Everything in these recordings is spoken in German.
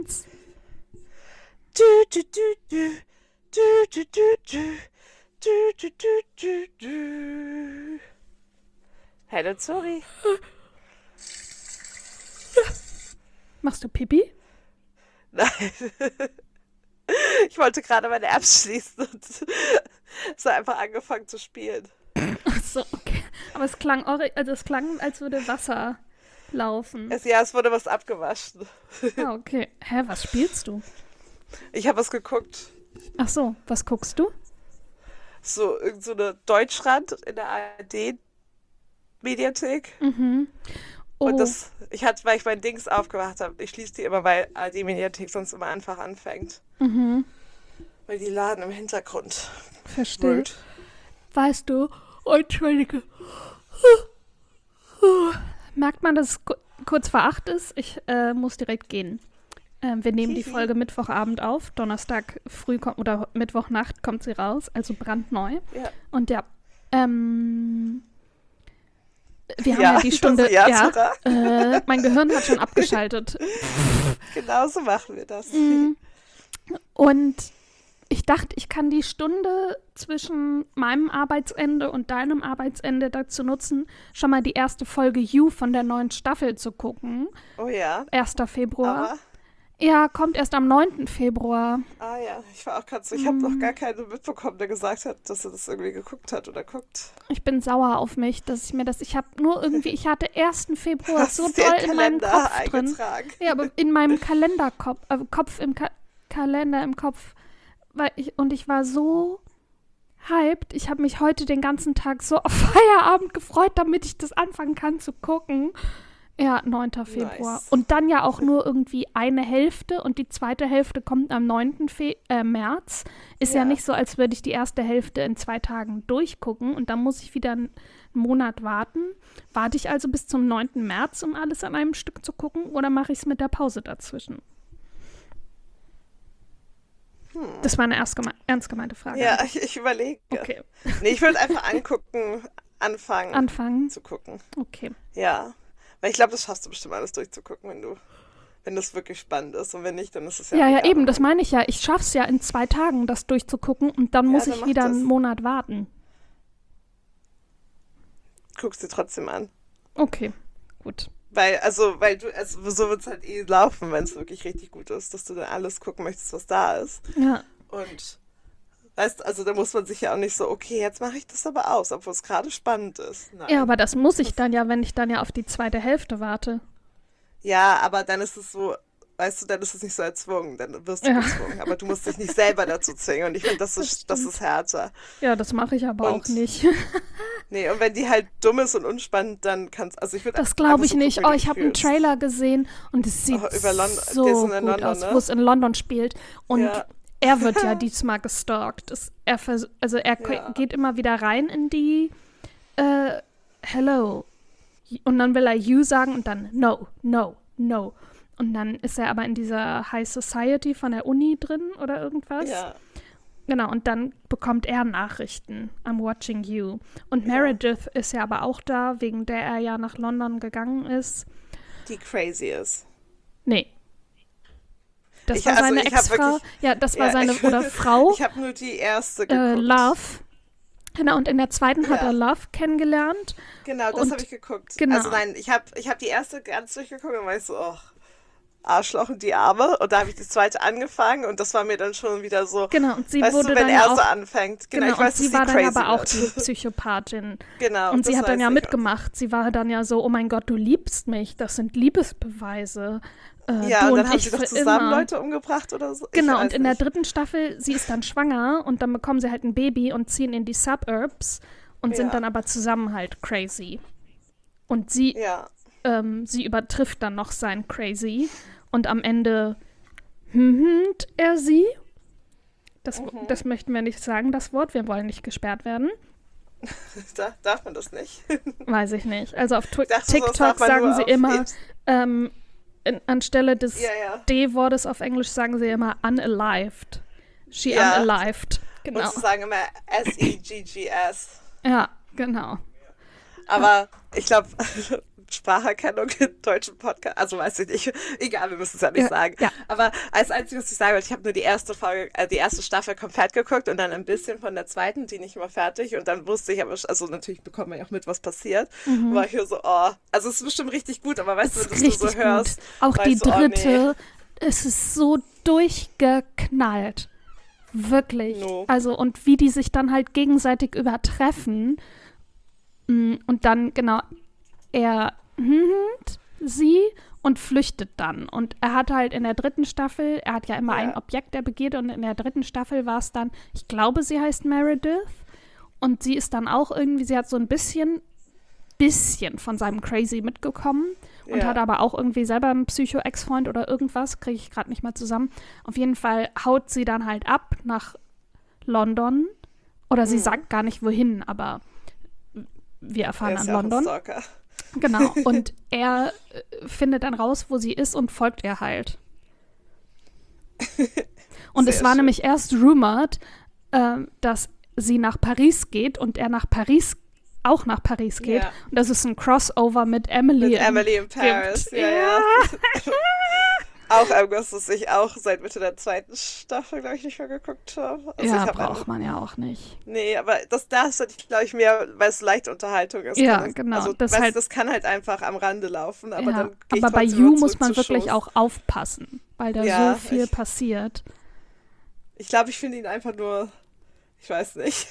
Du, du, du, du. Du, du, du, du. Du, du, du, du, du. Hallo Zori. Machst du Pipi? Nein. Ich wollte gerade meine Apps schließen und es hat einfach angefangen zu spielen. Ach so, okay. Aber es klang, es klang, als würde Wasser laufen. Es wurde was abgewaschen. Ah, okay. Hä, was spielst du? Ich habe was geguckt. Ach so, was guckst du? So, irgend so eine Deutschrand in der ARD-Mediathek. Mhm. Und Oh, weil ich mein Dings aufgemacht habe. Ich schließe die immer, weil ARD-Mediathek sonst immer einfach anfängt. mhm. Weil die laden im Hintergrund. Verstehe. Word. Weißt du, Entschuldige. Merkt man, dass es kurz vor 8 ist? Ich muss direkt gehen. Wir nehmen die Folge Mittwochabend auf. Donnerstag früh oder Mittwochnacht kommt sie raus, also brandneu. Ja. Und ja, wir haben ja die Stunde. Also ja, Mein Gehirn hat schon abgeschaltet. genau so machen wir das. Und ich dachte, ich kann die Stunde zwischen meinem Arbeitsende und deinem Arbeitsende dazu nutzen, schon mal die erste Folge You von der neuen Staffel zu gucken. Oh ja. 1. Februar. Aber, Ja, kommt erst am 9. Februar. ja, ich war auch gerade so, ich habe noch gar keinen mitbekommen, der gesagt hat, dass er das irgendwie geguckt hat oder guckt. Ich bin sauer auf mich, dass ich habe nur irgendwie, ich hatte 1. Februar Hast so du dir doll in in meinem Kalender Kopf drin. eingetragen? Ja, aber in meinem Kalenderkopf, Kalender im Kopf. Ich war so hyped. Ich habe mich heute den ganzen Tag so auf Feierabend gefreut, damit ich das anfangen kann zu gucken. Ja, 9. Februar. Nice. Und dann ja auch nur irgendwie eine Hälfte und die zweite Hälfte kommt am 9. März. Ist ja Ja. nicht so, als würde ich die erste Hälfte in 2 Tagen durchgucken und dann muss ich wieder einen Monat warten. Warte ich also bis zum 9. März, um alles an einem Stück zu gucken, oder mache ich es mit der Pause dazwischen? Das war eine ernst gemeinte Frage. Ja, ich überlege. Okay. Nee, ich würde einfach anfangen Anfangen? zu gucken. Okay. Ja. Weil ich glaube, das schaffst du bestimmt alles durchzugucken, wenn das wirklich spannend ist. Und wenn nicht, dann ist es ja Ja, egal. eben, das meine ich ja. Ich schaff's ja in 2 Tagen, das durchzugucken und dann muss dann ich mach wieder das. einen Monat warten. Guckst dir trotzdem an. Okay, gut. Weil so wird es halt laufen, wenn es wirklich richtig gut ist, dass du dann alles gucken möchtest, was da ist. Ja, Und weißt, also da muss man sich ja auch nicht so, okay, jetzt mache ich das aber aus, obwohl es gerade spannend ist. Nein. ja, aber das muss ich dann ja, wenn ich dann ja auf die zweite Hälfte warte. Ja, aber dann ist es so, weißt du, dann ist es nicht so erzwungen, dann wirst du Ja. gezwungen, aber du musst dich nicht selber dazu zwingen und ich finde, das ist härter. Ja, das mache ich aber Und auch nicht. Nee, und wenn die halt dumm ist und unspannend, dann also ich würde Das glaube ich einfach so nicht. gucken, Oh, wie ich du habe einen fühlst. Trailer gesehen und es sieht Über London, so der ist in gut London, aus, ne? wo es in London spielt. Und Ja. er wird ja diesmal gestalkt. Er Ja. geht immer wieder rein in die Hello. Und dann will er you sagen und dann no, no, no. Und dann ist er aber in dieser High Society von der Uni drin oder irgendwas. Ja. Genau, und dann bekommt er Nachrichten. I'm watching you. Und Ja. Meredith ist ja aber auch da, wegen der er ja nach London gegangen ist. Die crazy ist. Nee. Das Ich- war also seine ich hab Ex-Frau. wirklich- Ja, das war Ja, seine ich- oder Frau. Ich habe nur die erste geguckt. Love. Genau, und in der zweiten hat Ja. er Love kennengelernt. Genau, das Und- habe ich geguckt. genau. Also nein, ich hab die erste ganz durchgeguckt und war ich so, oh, Arschloch und die Arme. Und da habe ich die zweite angefangen und das war mir dann schon wieder so, Genau, und sie weißt wurde du, wenn dann er ja so auch, anfängt. Genau, genau, ich weiß, und sie dass war dann crazy aber auch wird. die Psychopathin. Genau. Und sie das hat dann weiß ja ich. mitgemacht. Sie war dann ja so, oh mein Gott, du liebst mich. Das sind Liebesbeweise. Ja, du und dann haben ich sie doch für zusammen immer. Leute umgebracht oder so. Ich Genau, weiß und in der nicht. 3. Staffel, sie ist dann schwanger und dann bekommen sie halt ein Baby und ziehen in die Suburbs und sind Ja. dann aber zusammen halt crazy. Und sie übertrifft dann noch sein Crazy und am Ende er sie. Das möchten wir nicht sagen, das Wort. Wir wollen nicht gesperrt werden. Darf man das nicht? Weiß ich nicht. Also auf dachte, sowas TikTok darf man sagen nur sie auf immer, anstelle des Ja, ja. D-Wortes auf Englisch sagen sie immer unalived. She Ja. unalived. Genau. Und sie sagen immer SEGGS. Ja, genau. Aber ich glaube, Spracherkennung in deutschen Podcasts. Also weiß ich nicht. Egal, wir müssen es ja nicht sagen. Ja. Aber als einziges, was ich sagen wollte, ich habe nur die erste Folge, die erste Staffel komplett geguckt und dann ein bisschen von der zweiten, die nicht immer fertig. Und dann wusste ich aber, also natürlich bekommt man ja auch mit, was passiert. Und war ich hier so, oh, also es ist bestimmt richtig gut, aber weißt du, dass du so hörst. Gut. Auch die weißt du, dritte, es ist so durchgeknallt. Wirklich. No. Also, und wie die sich dann halt gegenseitig übertreffen. Und dann, genau, er sie und flüchtet dann. Und er hat halt in der dritten Staffel, er hat ja immer ein Objekt der Begierde und in der dritten Staffel war es dann, ich glaube, sie heißt Meredith. Und sie ist dann auch irgendwie, sie hat so ein bisschen von seinem Crazy mitgekommen und hat aber auch irgendwie selber einen Psycho-Ex-Freund oder irgendwas, kriege ich gerade nicht mehr zusammen. Auf jeden Fall haut sie dann halt ab nach London oder sie sagt gar nicht wohin, aber wir erfahren an London. Genau, und er findet dann raus, wo sie ist und folgt ihr halt. Und es war nämlich erst rumored, dass sie nach Paris geht und er auch nach Paris geht. Ja. Und das ist ein Crossover mit Emily. Emily in Paris, gibt. ja. Auch irgendwas, was ich auch seit Mitte der zweiten Staffel, glaube ich, nicht mehr geguckt habe. Also ja, ich braucht man ja auch nicht. Nee, aber das hatte ich, glaube ich, mehr, weil es leichte Unterhaltung ist. Ja, genau. Also, das kann halt einfach am Rande laufen, aber dann gehe ich aber bei trotzdem You immer muss zurück man zu wirklich Shows. auch aufpassen, weil da so viel passiert. Ich glaube, ich finde ihn einfach nur, ich weiß nicht.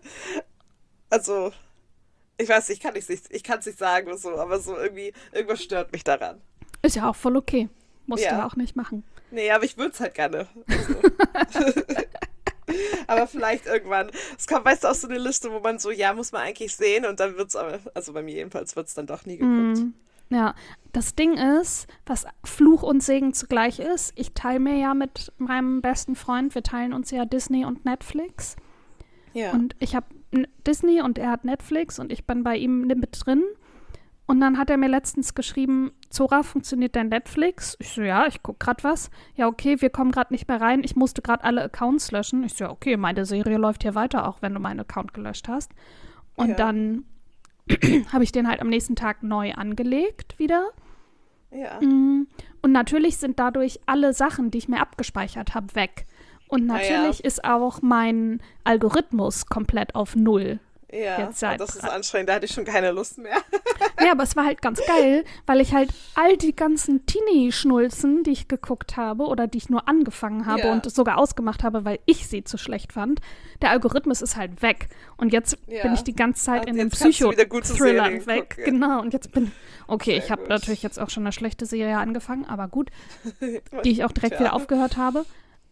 Also, ich weiß nicht, ich kann es nicht sagen, so, aber so irgendwie, irgendwas stört mich daran. Ist ja auch voll okay. Musst Ja. du auch nicht machen. Nee, aber ich würde es halt gerne. Also. Aber vielleicht irgendwann. Es kommt meist auf so eine Liste, wo man so, ja, muss man eigentlich sehen und dann wird es aber, also bei mir jedenfalls, wird es dann doch nie geguckt. Ja, das Ding ist, was Fluch und Segen zugleich ist, ich teile mir ja mit meinem besten Freund, wir teilen uns ja Disney und Netflix. Ja. Und ich habe Disney und er hat Netflix und ich bin bei ihm mit drin. Und dann hat er mir letztens geschrieben, Zora, funktioniert dein Netflix? Ich so, ja, ich gucke gerade was. Ja, okay, wir kommen gerade nicht mehr rein. Ich musste gerade alle Accounts löschen. Ich so, ja, okay, meine Serie läuft hier weiter, auch wenn du meinen Account gelöscht hast. Und dann habe ich den halt am nächsten Tag neu angelegt wieder. Ja. Und natürlich sind dadurch alle Sachen, die ich mir abgespeichert habe, weg. Und natürlich ist auch mein Algorithmus komplett auf Null. Ja, Jetzt seit das ist anstrengend, da hatte ich schon keine Lust mehr. Ja, aber es war halt ganz geil, weil ich halt all die ganzen Teenie-Schnulzen, die ich geguckt habe oder die ich nur angefangen habe und sogar ausgemacht habe, weil ich sie zu schlecht fand, der Algorithmus ist halt weg. Und jetzt bin ich die ganze Zeit in den Psycho-Thrillern weg. Gucken. Genau, und jetzt okay, ich habe gut. natürlich jetzt auch schon eine schlechte Serie angefangen, aber gut, die ich auch direkt wieder aufgehört habe.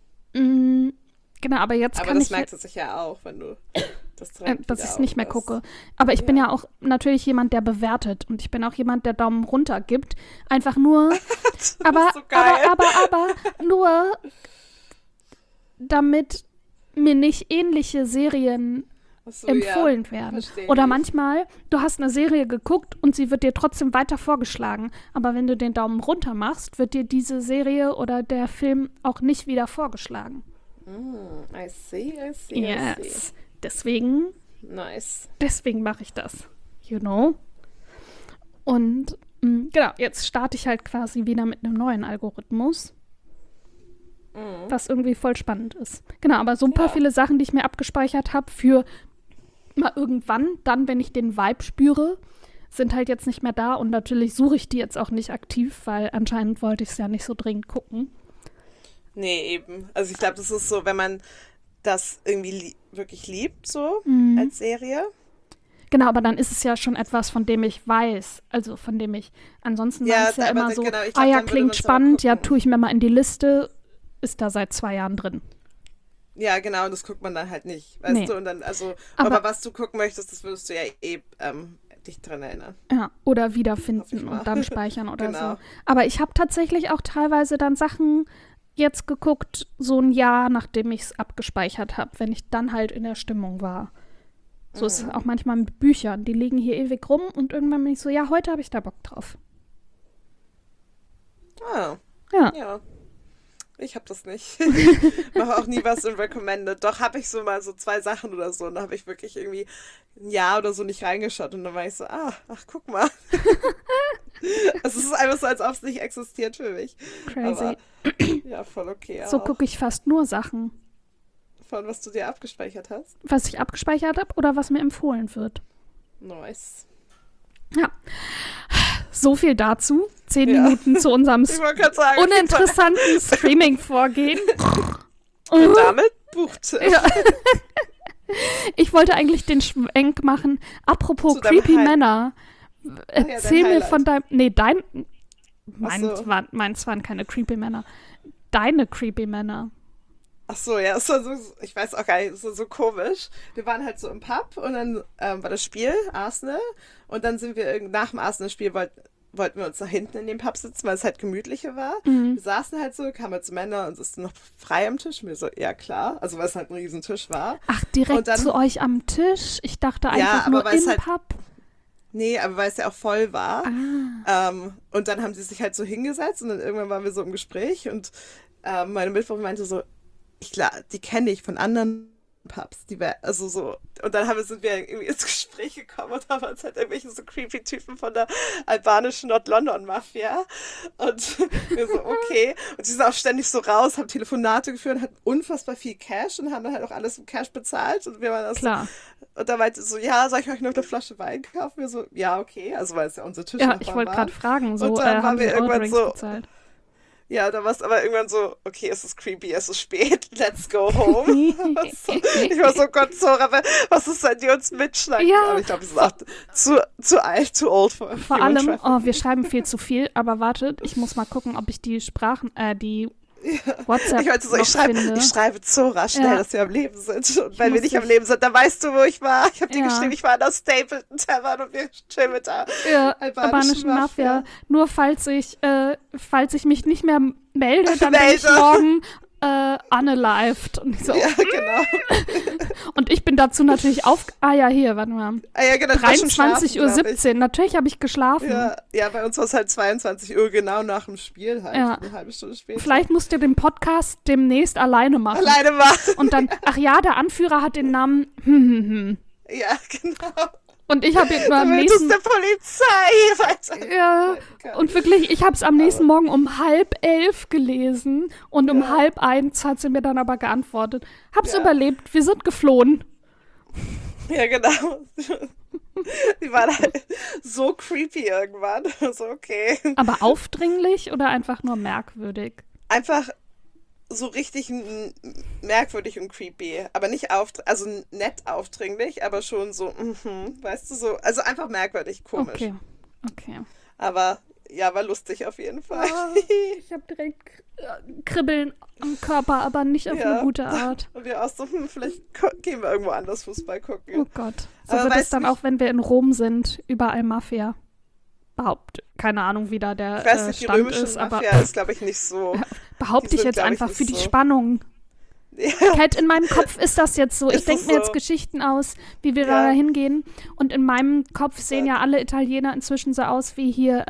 Genau, aber jetzt aber kann das ich merkt es sich ja auch, wenn du das direkt dass ich es nicht mehr aufhörst. gucke. Aber ich bin ja auch natürlich jemand, der bewertet. Und ich bin auch jemand, der Daumen runter gibt. Einfach nur, aber nur, damit mir nicht ähnliche Serien So, empfohlen werden. Oder manchmal, du hast eine Serie geguckt und sie wird dir trotzdem weiter vorgeschlagen. Aber wenn du den Daumen runter machst, wird dir diese Serie oder der Film auch nicht wieder vorgeschlagen. I see. Yes. Deswegen Nice. mache ich das. You know? Und genau, jetzt starte ich halt quasi wieder mit einem neuen Algorithmus. Was irgendwie voll spannend ist. Genau, aber super viele Sachen, die ich mir abgespeichert habe für mal irgendwann, dann, wenn ich den Vibe spüre, sind halt jetzt nicht mehr da. Und natürlich suche ich die jetzt auch nicht aktiv, weil anscheinend wollte ich es ja nicht so dringend gucken. Nee, eben. Also ich glaube, das ist so, wenn man das irgendwie wirklich liebt, so als Serie. Genau, aber dann ist es ja schon etwas, von dem ich weiß. Also von dem ich, ansonsten war es ja immer so, genau, ich glaub, ja, dann würde klingt man's aber spannend, ja, gucken. tue ich mir mal in die Liste, ist da seit 2 Jahren drin. Ja, genau, und das guckt man dann halt nicht, weißt du? Und dann, also, Aber aber was du gucken möchtest, das würdest du ja dich dran erinnern. Ja, oder Hoffe ich wiederfinden mal. und dann speichern oder Genau. so. Aber ich habe tatsächlich auch teilweise dann Sachen jetzt geguckt, so ein Jahr, nachdem ich es abgespeichert habe, wenn ich dann halt in der Stimmung war. So ist es auch manchmal mit Büchern. Die liegen hier ewig rum und irgendwann bin ich so, ja, heute habe ich da Bock drauf. Ah, Ja. ja. Ich habe das nicht. Mache auch nie was in Recommended. Doch habe ich so mal so 2 Sachen oder so. Und da habe ich wirklich irgendwie ein Jahr oder so nicht reingeschaut. Und dann war ich so, ach, guck mal. Es ist einfach so, als ob es nicht existiert für mich. Crazy. Aber, ja, voll okay. So auch. gucke ich fast nur Sachen. Von was du dir abgespeichert hast. Was ich abgespeichert habe oder was mir empfohlen wird. Nice. Ja. So viel dazu. 10 Ja. Minuten zu unserem Ich wollte gerade sagen, uninteressanten Streaming-Vorgehen. und damit Buchtipp. Ja. Ich wollte eigentlich den Schwenk machen. Apropos Zu deinem creepy Hi- Männer. Erzähl dein mir von deinem. Nee, dein. so. Meins waren keine creepy Männer. Deine creepy Männer. Ach so, ja, es war so, ich weiß auch gar nicht, es war so komisch. Wir waren halt so im Pub und dann war das Spiel, Arsenal, und dann sind wir nach dem Arsenal-Spiel wollten wir uns nach hinten in den Pub sitzen, weil es halt gemütlicher war. Wir saßen halt so, kamen halt so Männer und es ist noch frei am Tisch. Und wir so, ja klar, also weil es halt ein Riesentisch war. Ach, direkt Und dann- zu euch am Tisch? Ich dachte einfach aber nur weil es im halt- Pub. Nee, aber weil es ja auch voll war. Ah. Und dann haben sie sich halt so hingesetzt und dann irgendwann waren wir so im Gespräch und meine Mitbewohnerin meinte so, die kenne ich von anderen Pubs, also so, und dann sind wir irgendwie ins Gespräch gekommen und da waren es halt irgendwelche so creepy Typen von der albanischen Nord-London-Mafia und wir so, okay, und die sind auch ständig so raus, haben Telefonate geführt, hatten unfassbar viel Cash und haben dann halt auch alles im Cash bezahlt und wir waren das Klar. so, und da meinte so, ja, soll ich euch noch eine Flasche Wein kaufen? Wir so, ja, okay, also weil es ja unser Tisch Ja, ich wollte gerade fragen, so Und dann waren haben wir sie eure irgendwann Drinks so- bezahlt. Ja, da war es aber irgendwann so, okay, es ist creepy, es ist spät, let's go home. Ich war so, Gott, Zora, was ist denn, die uns mitschlagen? Ja. Aber ich glaube, wir sind auch zu alt, zu old for Vor human allem, trafficking. wir schreiben viel zu viel, aber wartet, ich muss mal gucken, ob ich die die WhatsApp Ich meinte so, noch ich finde. schreibe Zora schnell, Ja. dass wir am Leben sind. Und wenn wir muss nicht am dich- Leben sind, dann weißt du, wo ich war. Ich habe dir Ja. geschrieben, ich war in der Stapleton Tavern und wir chillen mit der Ja, albanischen Mafia. Nur falls ich mich nicht mehr melde, dann bin ich Melde. morgen unalived. Und ich so, Ja, genau. und ich bin dazu natürlich hier, warte mal. Ah, ja, genau, du warst schon schlafen, 23:17 Uhr. Natürlich habe ich geschlafen. Ja, bei uns war es halt 22 Uhr, genau nach dem Spiel halt. Ja. Eine halbe Stunde später. Vielleicht musst du den Podcast demnächst alleine machen. Alleine machen. Und dann, ach ja, der Anführer hat den Namen. Ja, genau. Und ich habe ihn nur am Damit es nächsten. der Polizei weiter. Ja, und wirklich, ich habe es am nächsten Morgen um 10:30 gelesen und um 12:30 hat sie mir dann aber geantwortet. Hab's Ja. überlebt, wir sind geflohen. Ja, genau. Die waren halt so creepy irgendwann. So, okay. Aber aufdringlich oder einfach nur merkwürdig? Einfach so richtig merkwürdig und creepy. Aber nicht also nett aufdringlich, aber schon so, weißt du, so. Also einfach merkwürdig, komisch. Okay. Aber ja, war lustig auf jeden Fall. Ich habe direkt Kribbeln am Körper, aber nicht auf Ja. eine gute Art. Und wir auch so, vielleicht gehen wir irgendwo anders Fußball gucken. Oh Gott. So Aber wird es weißt dann du, auch, wenn wir in Rom sind, überall Mafia. Keine Ahnung, wie da der ich weiß nicht, die Stand römische ist, aber Mafia ist, glaube ich, nicht so. behaupte die ich sind, jetzt glaub ich, einfach nicht für die so. Spannung. Ja. Kat, in meinem Kopf ist das jetzt so. Ich Ist denke es mir jetzt so? Geschichten aus, wie wir Ja. da hingehen. Und in meinem Kopf sehen ja alle Italiener inzwischen so aus wie hier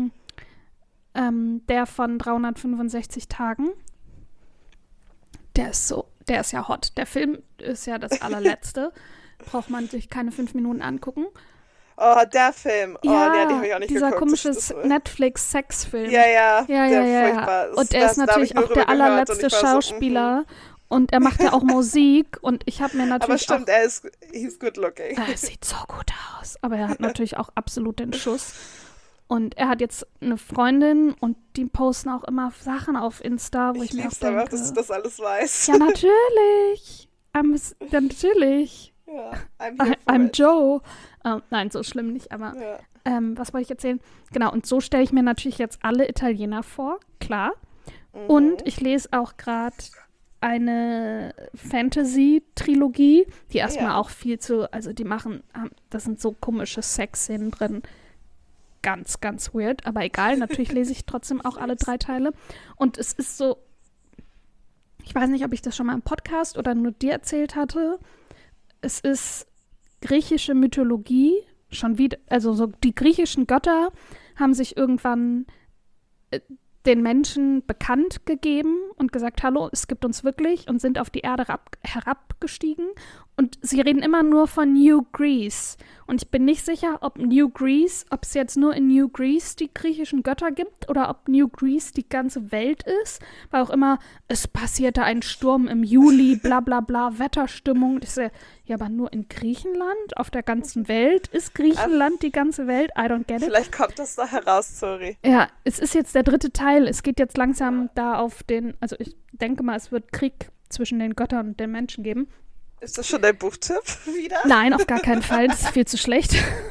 der von 365 Tagen. Der ist ja hot. Der Film ist ja das allerletzte. Braucht man sich keine 5 Minuten angucken. Oh, der Film. Oh, ja, nee, den habe ich auch nicht dieser geguckt. komische Das- Netflix-Sexfilm. Ja, Ja. furchtbar. Und er ist da hab natürlich ich nur auch der drüber gehört und allerletzte ich war so, Schauspieler. Und er macht ja auch Musik. Und ich habe mir Aber natürlich stimmt, he's good looking. Er sieht so gut aus. Aber er hat natürlich auch absolut den Schuss. Und er hat jetzt eine Freundin und die posten auch immer Sachen auf Insta, wo ich mir auch lieb's einfach, denke, dass du das alles weißt. ja, natürlich. Natürlich. Ja, I'm here for I'm it. Joe. Nein, so schlimm nicht, aber Ja. was wollte ich erzählen? Genau, und so stelle ich mir natürlich jetzt alle Italiener vor, klar. Mhm. Und ich lese auch gerade eine Fantasy-Trilogie, die erstmal Ja. auch also da sind so komische Sexszenen drin. Ganz, ganz weird, aber egal, natürlich lese ich trotzdem auch alle 3 Teile. Und es ist so, ich weiß nicht, ob ich das schon mal im Podcast oder nur dir erzählt hatte. Es ist griechische Mythologie, schon wieder, also so die griechischen Götter haben sich irgendwann den Menschen bekannt gegeben und gesagt, hallo, es gibt uns wirklich, und sind auf die Erde herabgestiegen. Und sie reden immer nur von New Greece. Und ich bin nicht sicher, ob es jetzt nur in New Greece die griechischen Götter gibt oder ob New Greece die ganze Welt ist. Weil auch immer, es passierte ein Sturm im Juli, bla bla bla, Wetterstimmung. Ich sehe, ja, aber nur in Griechenland, auf der ganzen Welt? Ist Griechenland die ganze Welt? I don't get it. Vielleicht kommt das da heraus, sorry. Ja, es ist jetzt der 3. Teil. Es geht jetzt langsam da auf den, also ich denke mal, es wird Krieg zwischen den Göttern und den Menschen geben. Ist das schon dein Buchtipp wieder? Nein, auf gar keinen Fall. Das ist viel zu schlecht.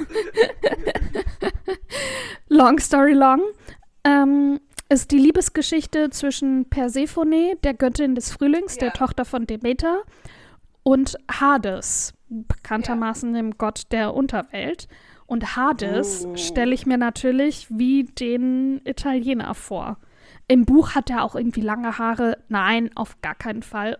Long story long. Ist die Liebesgeschichte zwischen Persephone, der Göttin des Frühlings, der Tochter von Demeter, und Hades, bekanntermaßen dem Gott der Unterwelt. Und Hades stelle ich mir natürlich wie den Italiener vor. Im Buch hat er auch irgendwie lange Haare. Nein, auf gar keinen Fall.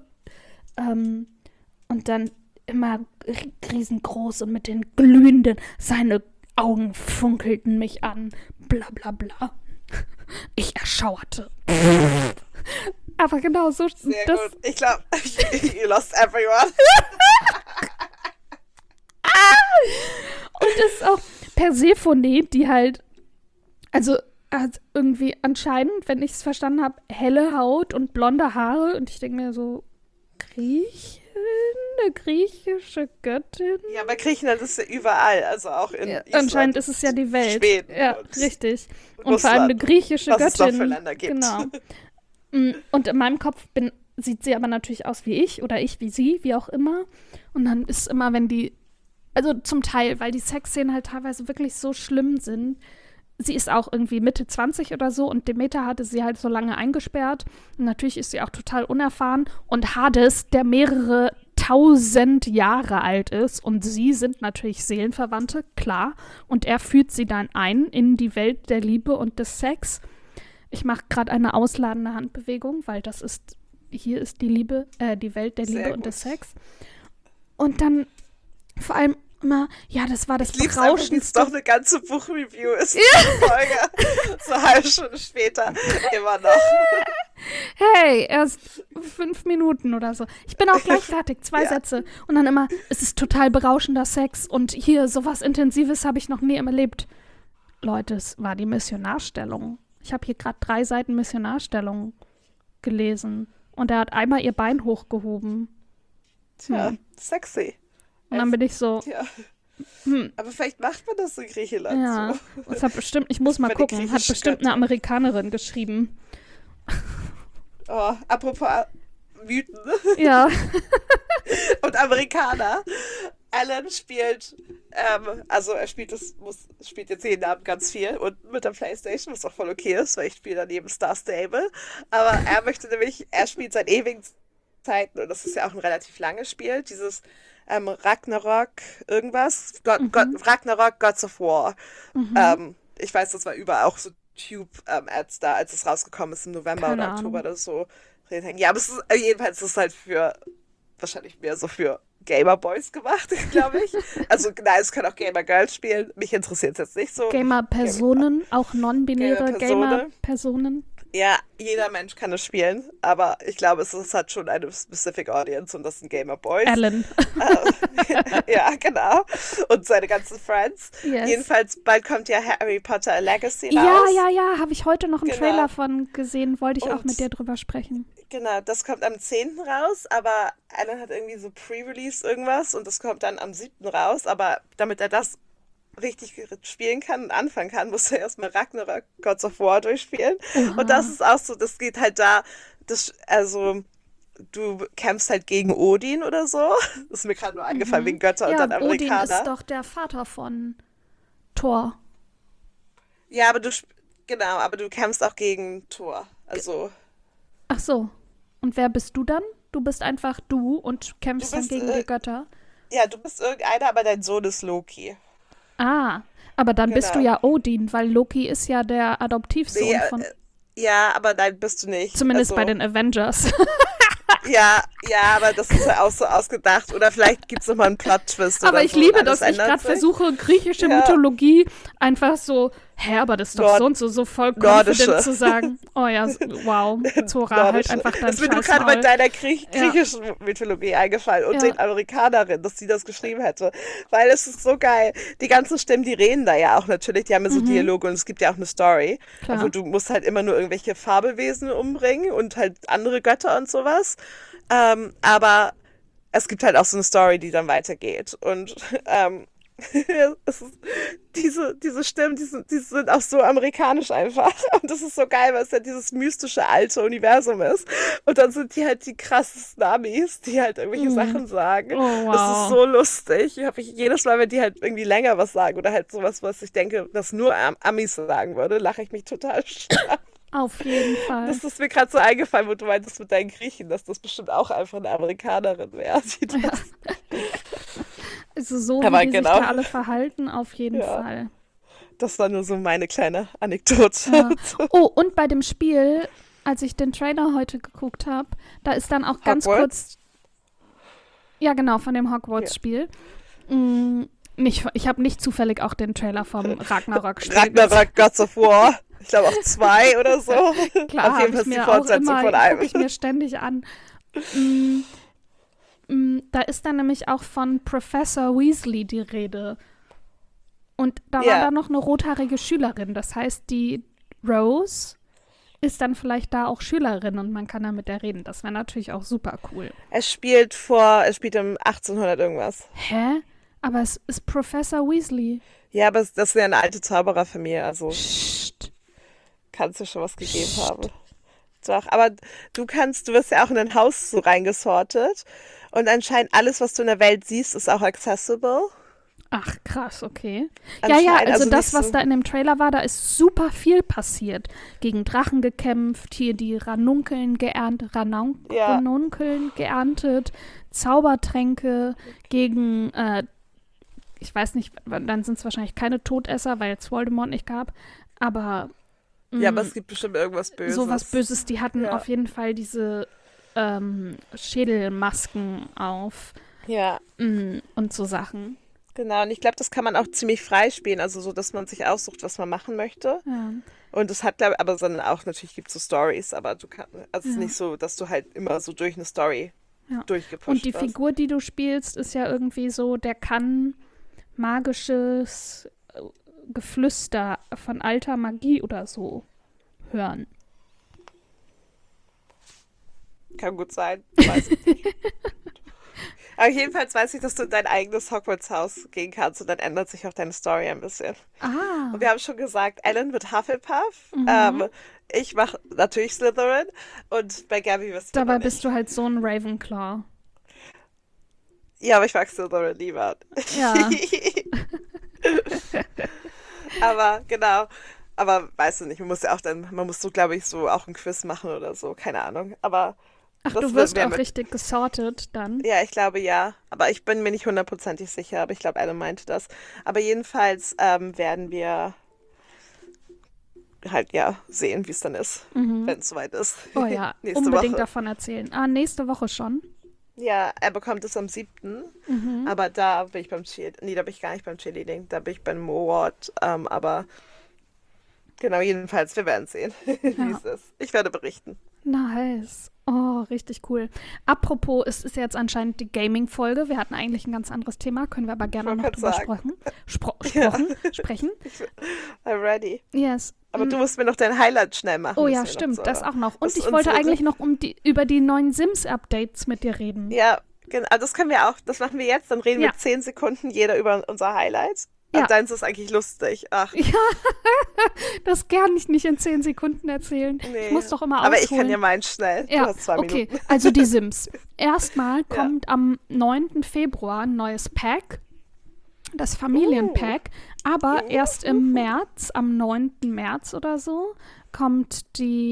Und dann immer riesengroß und mit den glühenden, seine Augen funkelten mich an, bla bla bla. Ich erschauerte. Aber genau so. Sehr gut. Ich glaube, you lost everyone. Und das ist auch Persephone, die halt, also hat irgendwie anscheinend, wenn ich es verstanden habe, helle Haut und blonde Haare. Und ich denke mir so, eine griechische Göttin? Ja, aber Griechenland ist ja überall, also auch in Island. Anscheinend ist es ja die Welt. Schweden ja, richtig. Und vor allem eine griechische was Göttin. Es noch für Länder gibt. Genau. Und in meinem Kopf sieht sie aber natürlich aus wie ich oder ich wie sie, wie auch immer. Und dann ist immer, wenn die, also zum Teil, weil die Sexszenen halt teilweise wirklich so schlimm sind. Sie ist auch irgendwie Mitte 20 oder so und Demeter hatte sie halt so lange eingesperrt. Und natürlich ist sie auch total unerfahren. Und Hades, der mehrere 1000 Jahre alt ist und sie sind natürlich Seelenverwandte, klar. Und er führt sie dann ein in die Welt der Liebe und des Sex. Ich mache gerade eine ausladende Handbewegung, weil hier ist die Liebe, die Welt der Liebe und des Sex. Und dann vor allem immer, ja, das war das Berauschendste. Jetzt doch eine ganze Buchreview ist die Folge. So eine halbe Stunde später immer noch. Hey, erst 5 Minuten oder so. Ich bin auch gleich fertig, 2 Sätze. Und dann immer, es ist total berauschender Sex und hier sowas Intensives habe ich noch nie erlebt. Leute, es war die Missionarstellung. Ich habe hier gerade 3 Seiten Missionarstellung gelesen. Und er hat einmal ihr Bein hochgehoben. Tja, sexy. Und dann bin ich so. Ja. Aber vielleicht macht man das in Griechenland ja. so. Es hat bestimmt, ich muss mal gucken, hat bestimmt eine Amerikanerin geschrieben. Oh, apropos Mythen. Ja. Und Amerikaner. Alan spielt, also er spielt jetzt jeden Abend ganz viel und mit der Playstation, was auch voll okay ist, weil ich spiele daneben Star Stable. Aber er spielt seit ewigen Zeiten, und das ist ja auch ein relativ langes Spiel, dieses Ragnarok irgendwas, Ragnarok Gods of War. Ich weiß, das war überall auch so Tube-Ads da, als es rausgekommen ist im November Keine oder Oktober Ahnung. oder so. Ja, aber jedenfalls ist es halt wahrscheinlich mehr so für Gamer-Boys gemacht, glaube ich. Also nein, es können auch Gamer-Girls spielen. Mich interessiert es jetzt nicht so. Gamer-Personen, auch non-binäre Gamer-Personen. Gamer-Personen. Ja, jeder Mensch kann es spielen, aber ich glaube, es hat schon eine specific Audience und das sind Gamer-Boys. Alan. Ja, genau. Und seine ganzen Friends. Yes. Jedenfalls, bald kommt ja Harry Potter Legacy raus. Ja, habe ich heute noch einen Genau. Trailer von gesehen, wollte ich auch Und- mit dir drüber sprechen. Genau, das kommt am 10. raus, aber Alan hat irgendwie so Pre-Release irgendwas und das kommt dann am 7. raus, aber damit er das richtig spielen kann und anfangen kann, muss er erstmal Ragnarok Gods of War durchspielen. Und das ist auch so, das geht halt da, also du kämpfst halt gegen Odin oder so. Das ist mir gerade nur eingefallen, wegen Götter und dann Odin Amerikaner. ist doch der Vater von Thor. Ja, aber du kämpfst auch gegen Thor. Also Ach so. Und wer bist du dann? Du bist einfach du und kämpfst Du bist, dann gegen die Götter. ja, du bist irgendeiner, aber dein Sohn ist Loki. Ah, aber dann bist du Genau. ja Odin, weil Loki ist ja der Adoptivsohn Nee, von, ja, aber nein, bist du nicht. zumindest Also, bei den Avengers. Ja, aber das ist ja auch so ausgedacht. Oder vielleicht gibt es nochmal einen Plot-Twist Aber oder ich so. liebe, und alles dass ich ändert gerade sich. versuche, griechische Ja. Mythologie einfach so Hä, aber das ist doch so und so voll confident zu sagen. Oh ja, wow, Zora, halt einfach dein ist mir nur Scheiß gerade bei Maul. deiner griechischen Mythologie eingefallen und den Amerikanerinnen, dass sie das geschrieben hätte. Weil es ist so geil. Die ganzen Stimmen, die reden da ja auch natürlich, die haben ja so Dialoge und es gibt ja auch eine Story. Klar. Wo du musst halt immer nur irgendwelche Fabelwesen umbringen und halt andere Götter und sowas. Aber es gibt halt auch so eine Story, die dann weitergeht. Und es ist, diese Stimmen, die sind auch so amerikanisch einfach. Und das ist so geil, weil es ja dieses mystische alte Universum ist. Und dann sind die halt die krassesten Amis, die halt irgendwelche Sachen sagen. Oh, wow. Das ist so lustig. Jedes Mal, wenn die halt irgendwie länger was sagen oder halt sowas, was ich denke, das nur Amis sagen würde, lache ich mich total stark. Auf jeden Fall. Das ist mir gerade so eingefallen, wo du meintest mit deinen Griechen, dass das bestimmt auch einfach eine Amerikanerin wäre. Also so, aber wie die sich da alle verhalten, auf jeden Fall. Das war nur so meine kleine Anekdote. Ja. Oh, und bei dem Spiel, als ich den Trailer heute geguckt habe, da ist dann auch ganz kurz... Ja, genau, von dem Hogwarts-Spiel. Ich habe nicht zufällig auch den Trailer vom Ragnarok-Spiel Ragnarok Gods of War. Ich glaube auch 2 oder so. Klar, auf jeden Fall die Fortsetzung von einem. Gucke ich mir ständig an. Da ist dann nämlich auch von Professor Weasley die Rede. Und da war da noch eine rothaarige Schülerin. Das heißt, die Rose ist dann vielleicht da auch Schülerin und man kann da mit der reden. Das wäre natürlich auch super cool. Es spielt im 1800 irgendwas. Hä? Aber es ist Professor Weasley. Ja, aber das ist ja eine alte Zaubererfamilie, also Psst. kann es ja schon was gegeben haben. Doch, aber du wirst ja auch in ein Haus so reingesortet und anscheinend alles, was du in der Welt siehst, ist auch accessible. Ach, krass, okay. Ja, also das, was da in dem Trailer war, da ist super viel passiert. Gegen Drachen gekämpft, hier die Ranunkeln geerntet, Zaubertränke gegen, ich weiß nicht, dann sind es wahrscheinlich keine Todesser, weil es Voldemort nicht gab, aber aber es gibt bestimmt irgendwas Böses. Sowas Böses, die hatten auf jeden Fall diese Schädelmasken auf und so Sachen. Genau, und ich glaube, das kann man auch ziemlich frei spielen, also so, dass man sich aussucht, was man machen möchte. Ja. Und es hat, glaube ich, aber dann auch, natürlich gibt es so Stories, aber es ist nicht so, dass du halt immer so durch eine Story durchgepusht Und die wirst. Figur, die du spielst, ist ja irgendwie so, der kann magisches Geflüster von alter Magie oder so hören. Kann gut sein, weiß ich nicht. Aber jedenfalls weiß ich, dass du in dein eigenes Hogwarts-Haus gehen kannst und dann ändert sich auch deine Story ein bisschen. Ah. Und wir haben schon gesagt, Ellen wird Hufflepuff. Ich mache natürlich Slytherin und bei Gabby wirst du Dabei bist du halt so ein Ravenclaw. Ja, aber ich mag Slytherin lieber. Ja. Aber genau. Aber weißt du nicht, man muss so, glaube ich, so auch ein Quiz machen oder so, keine Ahnung. Aber Ach, du wirst auch richtig gesortet dann? Ja, ich glaube ja. Aber ich bin mir nicht hundertprozentig sicher, aber ich glaube, Adam meinte das. Aber jedenfalls werden wir halt sehen, wie es dann ist, wenn es soweit ist. Oh ja, nächste unbedingt Woche. davon erzählen. Ah, nächste Woche schon? Ja, er bekommt es am 7. Aber da bin ich beim Cheerleading. Nee, da bin ich gar nicht beim Cheerleading. Da bin ich beim Mowat. Aber genau, jedenfalls, wir werden sehen, wie es ist. Ich werde berichten. Nice. Oh, richtig cool. Apropos, es ist jetzt anscheinend die Gaming-Folge. Wir hatten eigentlich ein ganz anderes Thema, können wir aber gerne noch drüber sprechen. I'm ready. Yes. Aber du musst mir noch dein Highlight schnell machen. Oh ja, stimmt, so, das auch noch. Und ich wollte eigentlich noch über die neuen Sims-Updates mit dir reden. Ja, genau. Das können wir auch. Das machen wir jetzt. Dann reden wir 10 Sekunden jeder über unser Highlight. Ja. Und deins ist eigentlich lustig. Ach. Ja, das kann ich nicht in 10 Sekunden erzählen. Nee. Ich muss doch immer ausholen. Aber ich kann ja meinen schnell. Ja, du hast 2 Minuten. Okay, also die Sims. Erstmal kommt am 9. Februar ein neues Pack. Das Familienpack. Aber erst im März, am 9. März oder so, kommt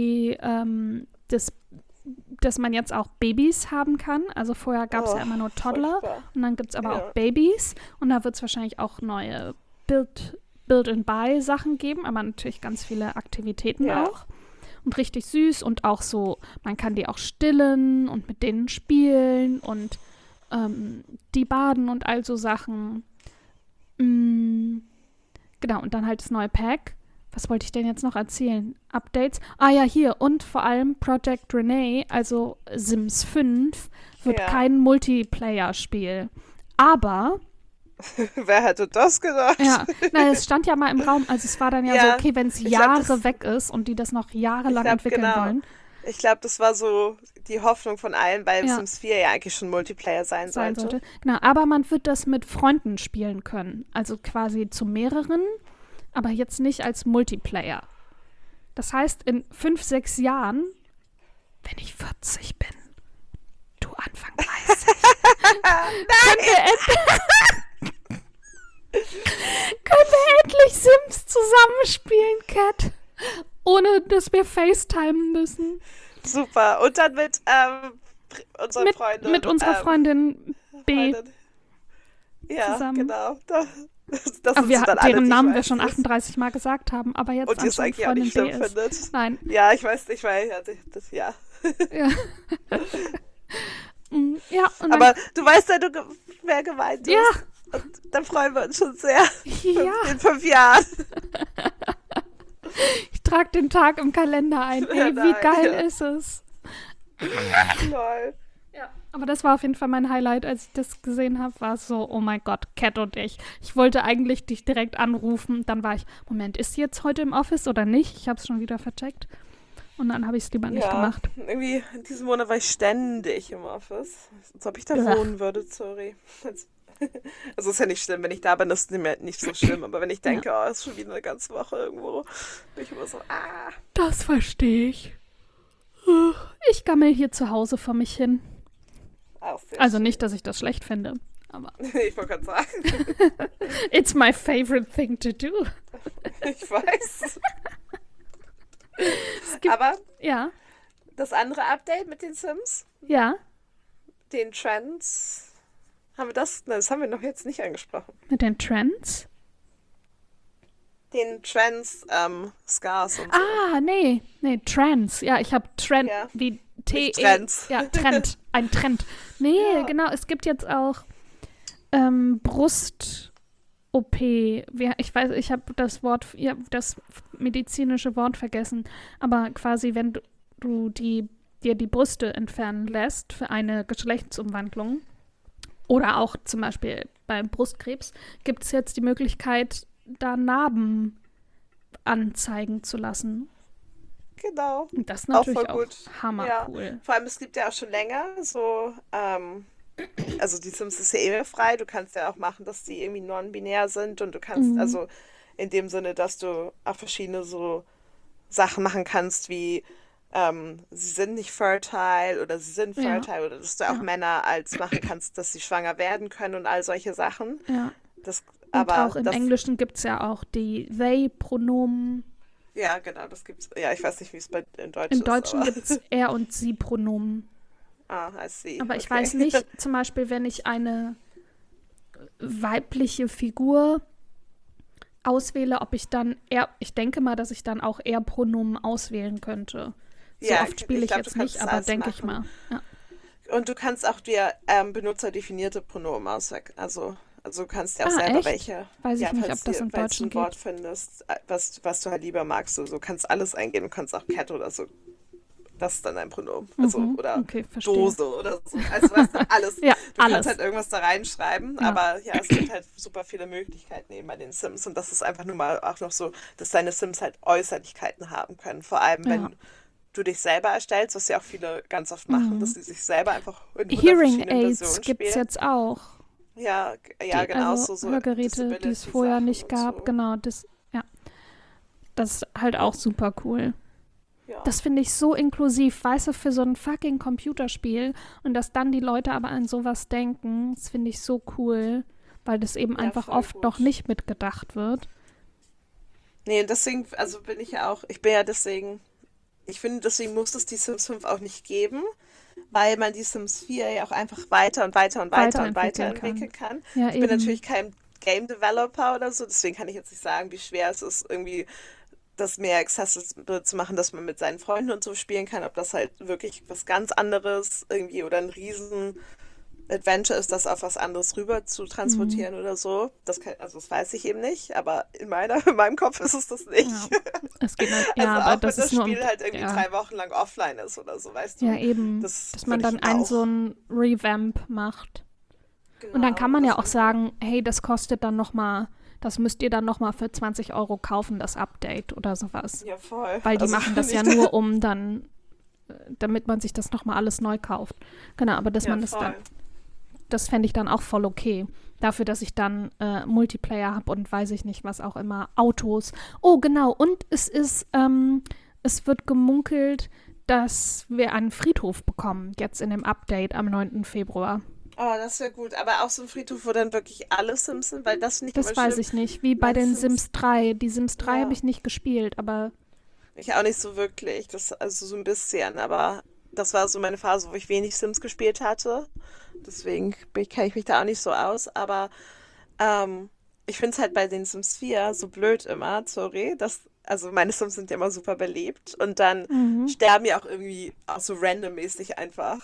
dass man jetzt auch Babys haben kann. Also vorher gab es ja immer nur Toddler und dann gibt es aber auch Babys und da wird es wahrscheinlich auch neue Build-and-Buy-Sachen geben, aber natürlich ganz viele Aktivitäten auch. Und richtig süß und auch so, man kann die auch stillen und mit denen spielen und die baden und all so Sachen. Genau, und dann halt das neue Pack. Was wollte ich denn jetzt noch erzählen? Updates? Ah ja, hier. Und vor allem Project Renee, also Sims 5, wird Ja. kein Multiplayer-Spiel. Aber, Wer hätte das gedacht? ja, es stand ja mal im Raum, also es war dann ja so, Ja, okay, wenn es ich glaub, Jahre weg ist und die das noch jahrelang entwickeln genau. wollen, Ich glaube, das war so die Hoffnung von allen, weil Ja. Sims 4 ja eigentlich schon Multiplayer sein sein sollte. sollte. Genau, aber man wird das mit Freunden spielen können. Also quasi zu mehreren, aber jetzt nicht als Multiplayer. Das heißt, in 5, 6 Jahren, wenn ich 40 bin, du Anfang 30, können wir endlich Sims zusammenspielen, Cat. Ohne, dass wir FaceTimen müssen. Super. Und dann mit unserer Freundin. Mit unserer Freundin B. Freundin. Ja, zusammen. genau. Das Aber sind so dann alle, deren die ich Namen wir weiß, schon die es- 38 Mal gesagt haben, aber jetzt Und die es anscheinend eigentlich auch Freundin nicht B schlimm ist. findet. Nein. Ja, ich weiß nicht, weil ja. Ja. Ja, und Aber du weißt ja, wer gemeint ist. Ja. Und dann freuen wir uns schon sehr. Ja, In 5 Jahren. ich trage den Tag im Kalender ein. Ey, wie Nein, geil ja. ist es? Lol. Ja. Aber das war auf jeden Fall mein Highlight, als ich das gesehen habe, war es so, oh mein Gott, Cat und ich. Ich wollte eigentlich dich direkt anrufen. Dann war ich, Moment, ist sie jetzt heute im Office oder nicht? Ich habe es schon wieder vercheckt. Und dann habe ich es lieber nicht Ja, gemacht. irgendwie in diesem Monat war ich ständig im Office. Als ob ich da Ja. wohnen würde, sorry. Also ist ja nicht schlimm, wenn ich da bin, ist es nicht so schlimm. Aber wenn ich denke, oh, ist schon wieder eine ganze Woche irgendwo, bin ich immer so, Das verstehe ich. Ich gammel hier zu Hause vor mich hin. auch sehr Also schön. nicht, dass ich das schlecht finde, aber Ich wollte gerade sagen, it's my favorite thing to do. ich weiß. gibt- Aber Ja, das andere Update mit den Sims, ja, den Trends, haben wir das? Nein, das haben wir noch jetzt nicht angesprochen. mit den Trends. Den Trends, Scars und so. Ah, nee, Trends. Ja, ich habe Trend, Ja. wie T Nicht Trends. Ja, Trend, ein Trend. Nee, Ja. genau, es gibt jetzt auch Brust-OP. Ich weiß, ich habe das medizinische Wort vergessen, aber quasi, wenn du dir die Brüste entfernen lässt für eine Geschlechtsumwandlung oder auch zum Beispiel beim Brustkrebs, gibt es jetzt die Möglichkeit, da Narben anzeigen zu lassen. Genau. Und das ist Auch natürlich voll auch gut. hammercool. Vor allem, es gibt ja auch schon länger so, also die Sims ist ja eh frei, du kannst ja auch machen, dass die irgendwie non-binär sind und du kannst, also in dem Sinne, dass du auch verschiedene so Sachen machen kannst, wie sie sind nicht fertile oder sie sind Ja. fertile oder dass du auch Ja. Männer als machen kannst, dass sie schwanger werden können und all solche Sachen. Ja. Das, Und aber auch im das, Englischen gibt es ja auch die They-Pronomen. ja, genau, das gibt's. Ja, ich weiß nicht, wie es in Deutsch Im ist. Deutschen aber, gibt es Er- und Sie-Pronomen. I see. Aber ich Okay. weiß nicht, zum Beispiel, wenn ich eine weibliche Figur auswähle, ob ich dann ich denke mal, dass ich dann auch Er-Pronomen auswählen könnte. So Ja, oft spiele ich glaub, du jetzt kannst nicht, das aber alles denke ich mal. machen. Ja. Und du kannst auch dir benutzerdefinierte Pronomen auswählen. Also du kannst ja auch Ah, selber echt? welche. Weiß ich ja, nicht, falls ob das dir- im falls du Deutschen ein Wort geht. findest, was du halt lieber magst. So kannst alles eingeben. Du kannst auch Cat oder so. Das ist dann ein Pronomen. Also, oder Okay, verstehe. Dose oder so. Also weißt du, alles. Ja, Du alles. kannst halt irgendwas da reinschreiben, Ja. aber ja, es gibt halt super viele Möglichkeiten eben bei den Sims und das ist einfach nur mal auch noch so, dass deine Sims halt Äußerlichkeiten haben können. Vor allem, Ja. wenn du dich selber erstellst, was ja auch viele ganz oft machen, dass sie sich selber einfach in 100 Hearing verschiedenen Aids Versionen gibt es spielen. jetzt auch. Ja, Die, genau, also so Hörgeräte, die es Disability-Sachen vorher nicht und gab. so. Genau, das ist halt auch super cool. Ja. Das finde ich so inklusiv, weißt du, für so ein fucking Computerspiel und dass dann die Leute aber an sowas denken, das finde ich so cool, weil das eben Ja, einfach voll oft gut. noch nicht mitgedacht wird. Nee, und deswegen, also ich bin ja deswegen, ich finde, deswegen muss es die Sims 5 auch nicht geben, weil man die Sims 4 ja auch einfach weiter und weiter und weiter und weiterentwickeln kann. Ja, Ich bin eben. natürlich kein Game Developer oder so, deswegen kann ich jetzt nicht sagen, wie schwer es ist, irgendwie das mehr accessible zu machen, dass man mit seinen Freunden und so spielen kann, ob das halt wirklich was ganz anderes irgendwie oder ein riesen Adventure ist, das auf was anderes rüber zu transportieren oder so. Das weiß ich eben nicht, aber in meinem Kopf ist es das nicht. Ja, es geht halt, Also aber auch wenn das das ist nur Spiel halt irgendwie ja. 3 Wochen lang offline ist oder so, weißt du? Ja, eben, Das dass man würde dann ich auch. so ein Revamp macht. Und dann Genau, kann man das ja auch ist sagen, hey, das kostet dann nochmal, das müsst ihr dann nochmal für 20 Euro kaufen, das Update oder sowas. ja voll. Weil die Also machen das ja nicht- nur, um dann, damit man sich das nochmal alles neu kauft. Genau, aber dass Ja, man das voll. dann, das fände ich dann auch voll okay. Dafür, dass ich dann Multiplayer habe und weiß ich nicht, was auch immer, Autos. Oh, genau, und es wird gemunkelt, dass wir einen Friedhof bekommen, jetzt in dem Update am 9. Februar. Oh, das wäre gut. Aber auch so ein Friedhof, wo dann wirklich alle Sims sind, weil das finde ich Das immer weiß schlimm. ich nicht, wie bei Manche den Sims, Sims 3. Die Sims 3 habe ja, ich nicht gespielt, aber ich auch nicht so wirklich. Also so ein bisschen, aber das war so meine Phase, wo ich wenig Sims gespielt hatte. Deswegen kenne ich mich da auch nicht so aus. Aber ich finde es halt bei den Sims 4 so blöd immer, sorry, also meine Sims sind ja immer super beliebt und dann sterben ja auch irgendwie auch so randommäßig einfach.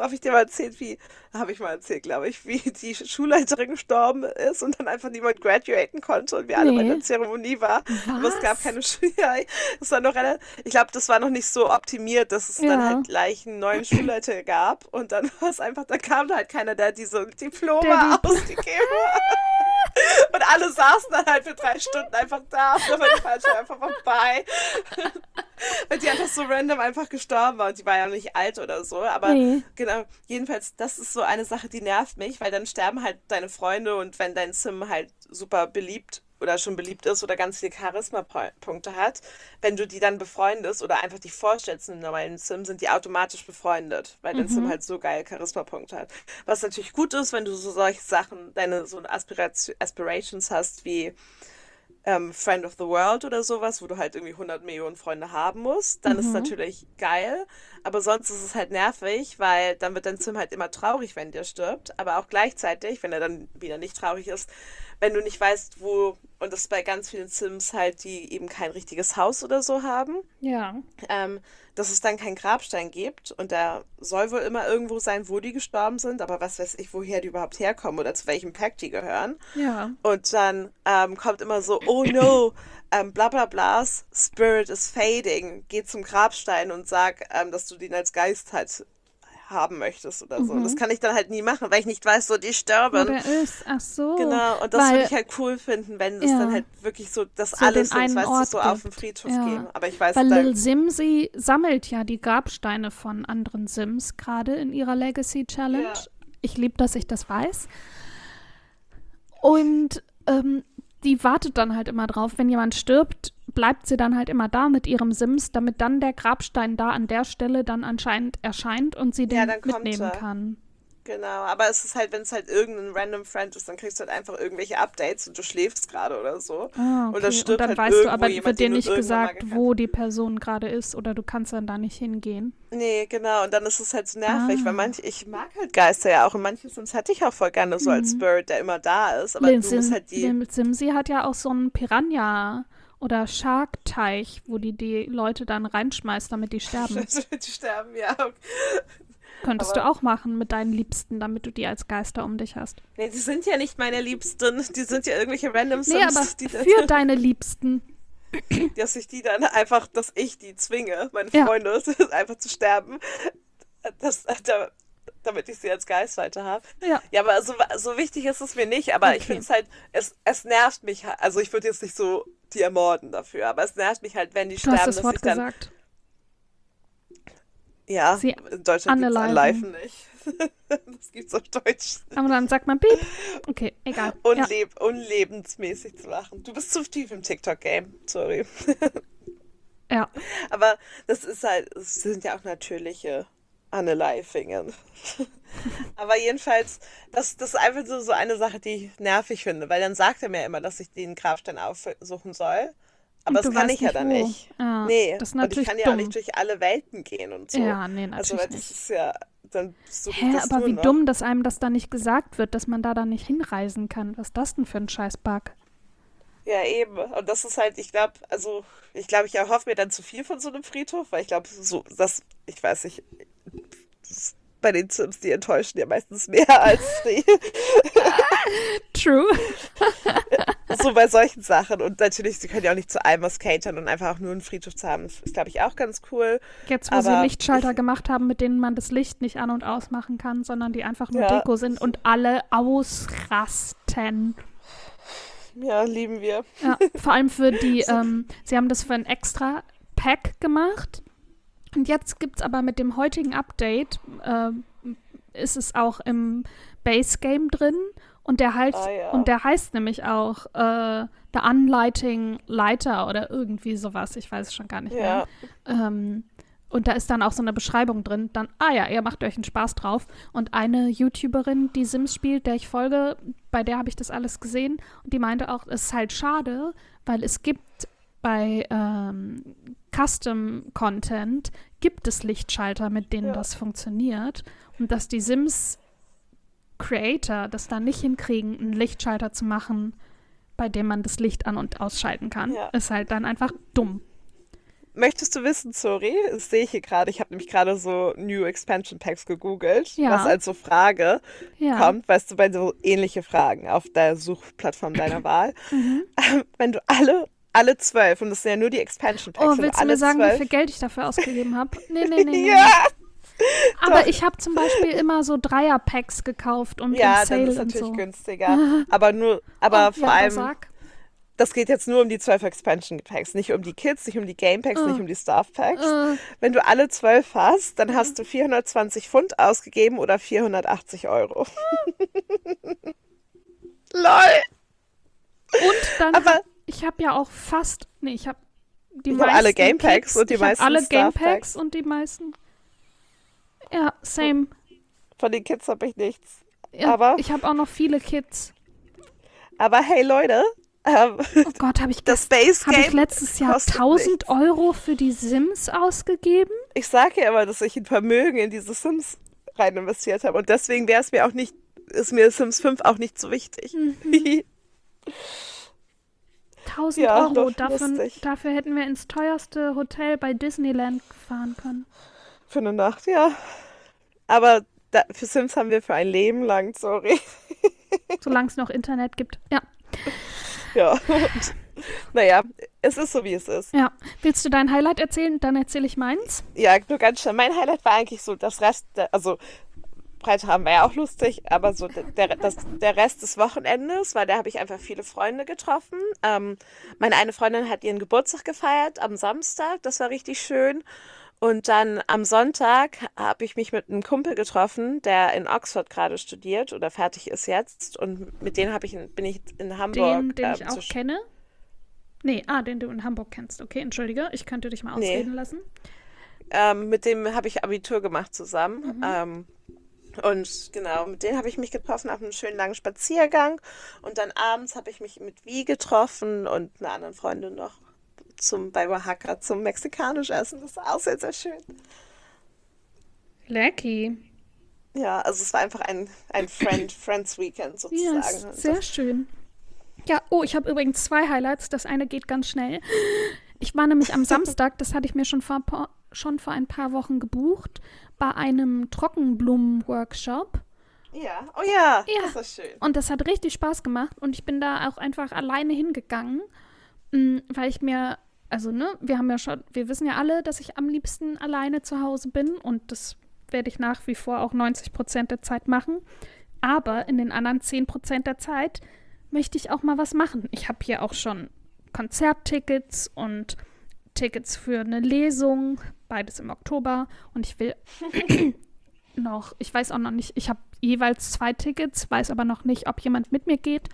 Habe ich mal erzählt, glaube ich, wie die Schulleiterin gestorben ist und dann einfach niemand graduaten konnte und wir alle bei der nee. Zeremonie waren. Aber es gab Was? keine Ja, es war noch ich glaube, das war noch nicht so optimiert, dass es dann Ja, halt gleich einen neuen Schulleiter gab und dann war es einfach, da kam halt keiner, der diese der Diplome die... ausgegeben hat. Und alle saßen dann halt für 3 Stunden einfach da und dann war die Fallschirm einfach vorbei. Weil die einfach so random einfach gestorben war und die war ja nicht alt oder so. Aber Nee. genau, jedenfalls, das ist so eine Sache, die nervt mich, weil dann sterben halt deine Freunde und wenn dein Sim halt super beliebt oder schon beliebt ist oder ganz viele Charisma-Punkte hat, wenn du die dann befreundest oder einfach dich vorstellst in einem normalen Sim, sind die automatisch befreundet, weil dein Sim Mhm. halt so geil Charisma-Punkte hat. Was natürlich gut ist, wenn du so solche Sachen, deine so Aspirations hast wie Friend of the World oder sowas, wo du halt irgendwie 100 Millionen Freunde haben musst, dann ist es Mhm. natürlich geil. Aber sonst ist es halt nervig, weil dann wird dein Sim halt immer traurig, wenn der stirbt. Aber auch gleichzeitig, wenn er dann wieder nicht traurig ist, wenn du nicht weißt, wo, und das ist bei ganz vielen Sims halt, die eben kein richtiges Haus oder so haben, Ja. dass es dann keinen Grabstein gibt und da soll wohl immer irgendwo sein, wo die gestorben sind, aber was weiß ich, woher die überhaupt herkommen oder zu welchem Pack die gehören. Ja. Und dann kommt immer so, oh no, bla bla blas, Spirit is fading. Geh zum Grabstein und sag, dass du den als Geist halt haben möchtest oder so. Und das Mhm. kann ich dann halt nie machen, weil ich nicht weiß, so die Wo sterben. der ist. Ach so. Genau, und das würde Weil, ich halt cool finden, wenn es dann ja, halt wirklich so, dass so alle den Sims, einen weißt du, Ort so auf den gibt. Friedhof gehen. Ja. Aber ich weiß, Weil da, Lil Simsi sammelt ja die Grabsteine von anderen Sims gerade in ihrer Legacy Challenge. ja. Ich liebe, dass ich das weiß. Und die wartet dann halt immer drauf, wenn jemand stirbt, bleibt sie dann halt immer da mit ihrem Sims, damit dann der Grabstein da an der Stelle dann anscheinend erscheint und sie Ja, den dann kommt mitnehmen er. kann. Genau, aber es ist halt, wenn es halt irgendein random Friend ist, dann kriegst du halt einfach irgendwelche Updates und du schläfst gerade oder so. Ah, Und dann okay. Und stirbt dann halt weißt du, irgendwo aber jemand, wird dir den du nicht irgendwann mal gesagt, gekannt wo hast. die Person gerade ist oder du kannst dann da nicht hingehen. Nee, genau. Und dann ist es halt so nervig, weil Ah. ich mag halt Geister ja auch. Und manche Sims hätte ich auch voll gerne so als Mhm. Spirit, der immer da ist. Aber Lil du musst halt Simsi hat ja auch so einen Piranha- oder Shark-Teich, wo die Leute dann reinschmeißt, damit die sterben. die sterben, ja. Könntest du Aber auch machen mit deinen Liebsten, damit du die als Geister um dich hast. nee, die sind ja nicht meine Liebsten. Die sind ja irgendwelche random Nee, aber Sims, für deine Liebsten. dass ich die dann einfach, dass ich die zwinge, meine Ja. Freunde, einfach zu sterben. Damit ich sie als Geist weiter habe. Ja, Ja, aber so wichtig ist es mir nicht, aber ich finde okay. es halt, es nervt mich halt, also ich würde jetzt nicht so die ermorden dafür, aber es nervt mich halt, wenn die Du hast sterben, das dass Wort ich dann, gesagt. ja, Sie in Deutschland gibt es unaliven. Unlifen nicht. Das gibt's auf Deutsch. Aber dann sagt man Piep. Okay, egal. Ja, Unlebensmäßig zu machen. Du bist zu tief im TikTok-Game, sorry. ja. Aber das ist halt, es sind ja auch natürliche Unalivingen. Aber jedenfalls, das ist einfach so eine Sache, die ich nervig finde, weil dann sagt er mir immer, dass ich den Grabstein aufsuchen soll. Aber Und das du kann weißt ich ja nicht dann wo. nicht. Ja, Nee, das ist und ich natürlich kann ja auch dumm. nicht durch alle Welten gehen und so. Ja, nee, Also, natürlich weil das nicht. ist ja, dann suche ich Hä, das aber nur wie noch. dumm, dass einem das da nicht gesagt wird, dass man da dann nicht hinreisen kann. Was ist das denn für ein Scheiß-Bug? Ja, eben. Und das ist halt, ich erhoffe mir dann zu viel von so einem Friedhof, weil ich glaube, ich weiß nicht, bei den Sims, die enttäuschen ja meistens mehr als die. True. So bei solchen Sachen. Und natürlich, sie können ja auch nicht zu allem was catern und einfach auch nur einen Friedhof zu haben. Das ist, glaube ich, auch ganz cool. Jetzt, wo sie Lichtschalter gemacht haben, mit denen man das Licht nicht an- und ausmachen kann, sondern die einfach nur Deko sind und alle ausrasten. Ja, lieben wir. Ja, vor allem für die, sie haben das für ein extra Pack gemacht. Und jetzt gibt es aber mit dem heutigen Update, ist es auch im Base Game drin. Und der heißt nämlich auch The Unlighting Lighter oder irgendwie sowas. Ich weiß es schon gar nicht mehr. Und da ist dann auch so eine Beschreibung drin. Dann, ihr macht euch einen Spaß drauf. Und eine YouTuberin, die Sims spielt, der ich folge, bei der habe ich das alles gesehen. Und die meinte auch, es ist halt schade, weil es gibt bei Custom-Content gibt es Lichtschalter, mit denen das funktioniert. Und dass die Sims-Creator das dann nicht hinkriegen, einen Lichtschalter zu machen, bei dem man das Licht an- und ausschalten kann, ist halt dann einfach dumm. Möchtest du wissen, sorry, das sehe ich hier gerade, ich habe nämlich gerade so New Expansion Packs gegoogelt, was als so Frage kommt, weißt du, bei so ähnliche Fragen auf der Suchplattform deiner Wahl. Wenn du alle 12, und das sind ja nur die Expansion Packs. Oh, willst du mir sagen, 12? wie viel Geld ich dafür ausgegeben habe? Nee. Ja! Aber ich habe zum Beispiel immer so Dreier-Packs gekauft und im Sale dann ist es und natürlich so. günstiger. Aber vor allem, sag. das geht jetzt nur um die 12 Expansion Packs, nicht um die Kids, nicht um die Game Packs, nicht um die Staff Packs. Wenn du alle 12 hast, dann hast du 420 Pfund ausgegeben oder 480 Euro. LOL! Und dann ich habe ja auch ich habe alle Game Packs und die meisten alle Game Staff Packs und die meisten. Ja, same. Von den Kids habe ich nichts. Ja, aber ich habe auch noch viele Kids. Aber hey Leute, oh Gott, habe ich letztes Jahr 1000 Euro für die Sims ausgegeben? Ich sage ja immer, dass ich ein Vermögen in diese Sims rein investiert habe und deswegen ist mir Sims 5 auch nicht so wichtig. 1000 Euro, dafür hätten wir ins teuerste Hotel bei Disneyland fahren können. Für eine Nacht, ja. Aber für Sims haben wir für ein Leben lang, sorry. Solange es noch Internet gibt, ja. Ja, und, naja, es ist so, wie es ist. Ja, willst du dein Highlight erzählen? Dann erzähle ich meins. Ja, nur ganz schnell. Mein Highlight war eigentlich so das Rest, Freitag war ja auch lustig, aber so der Rest des Wochenendes, weil da habe ich einfach viele Freunde getroffen. Meine eine Freundin hat ihren Geburtstag gefeiert am Samstag, das war richtig schön. Und dann am Sonntag habe ich mich mit einem Kumpel getroffen, der in Oxford gerade studiert oder fertig ist jetzt. Und mit dem bin ich in Hamburg. Den ich auch kenne? Nee, den du in Hamburg kennst. Okay, entschuldige, ich könnte dich mal ausreden lassen. Mit dem habe ich Abitur gemacht zusammen. Und genau, mit denen habe ich mich getroffen auf einem schönen langen Spaziergang. Und dann abends habe ich mich mit Vi getroffen und einer anderen Freundin noch bei Oaxaca zum mexikanisch Essen. Das war auch sehr, sehr schön. Lecky. Ja, also es war einfach ein Friends Weekend sozusagen. Ja, sehr schön. Ja, ich habe übrigens 2 Highlights. Das eine geht ganz schnell. Ich war nämlich am Samstag, das hatte ich mir schon vor ein paar Wochen gebucht, bei einem Trockenblumen-Workshop. Ja, oh ja, das ist schön. Und das hat richtig Spaß gemacht und ich bin da auch einfach alleine hingegangen, weil ich mir, wir wissen ja alle, dass ich am liebsten alleine zu Hause bin und das werde ich nach wie vor auch 90% der Zeit machen. Aber in den anderen 10% der Zeit möchte ich auch mal was machen. Ich habe hier auch schon Konzerttickets und Tickets für eine Lesung, beides im Oktober. Und ich will ich weiß auch noch nicht, ich habe jeweils 2 Tickets, weiß aber noch nicht, ob jemand mit mir geht.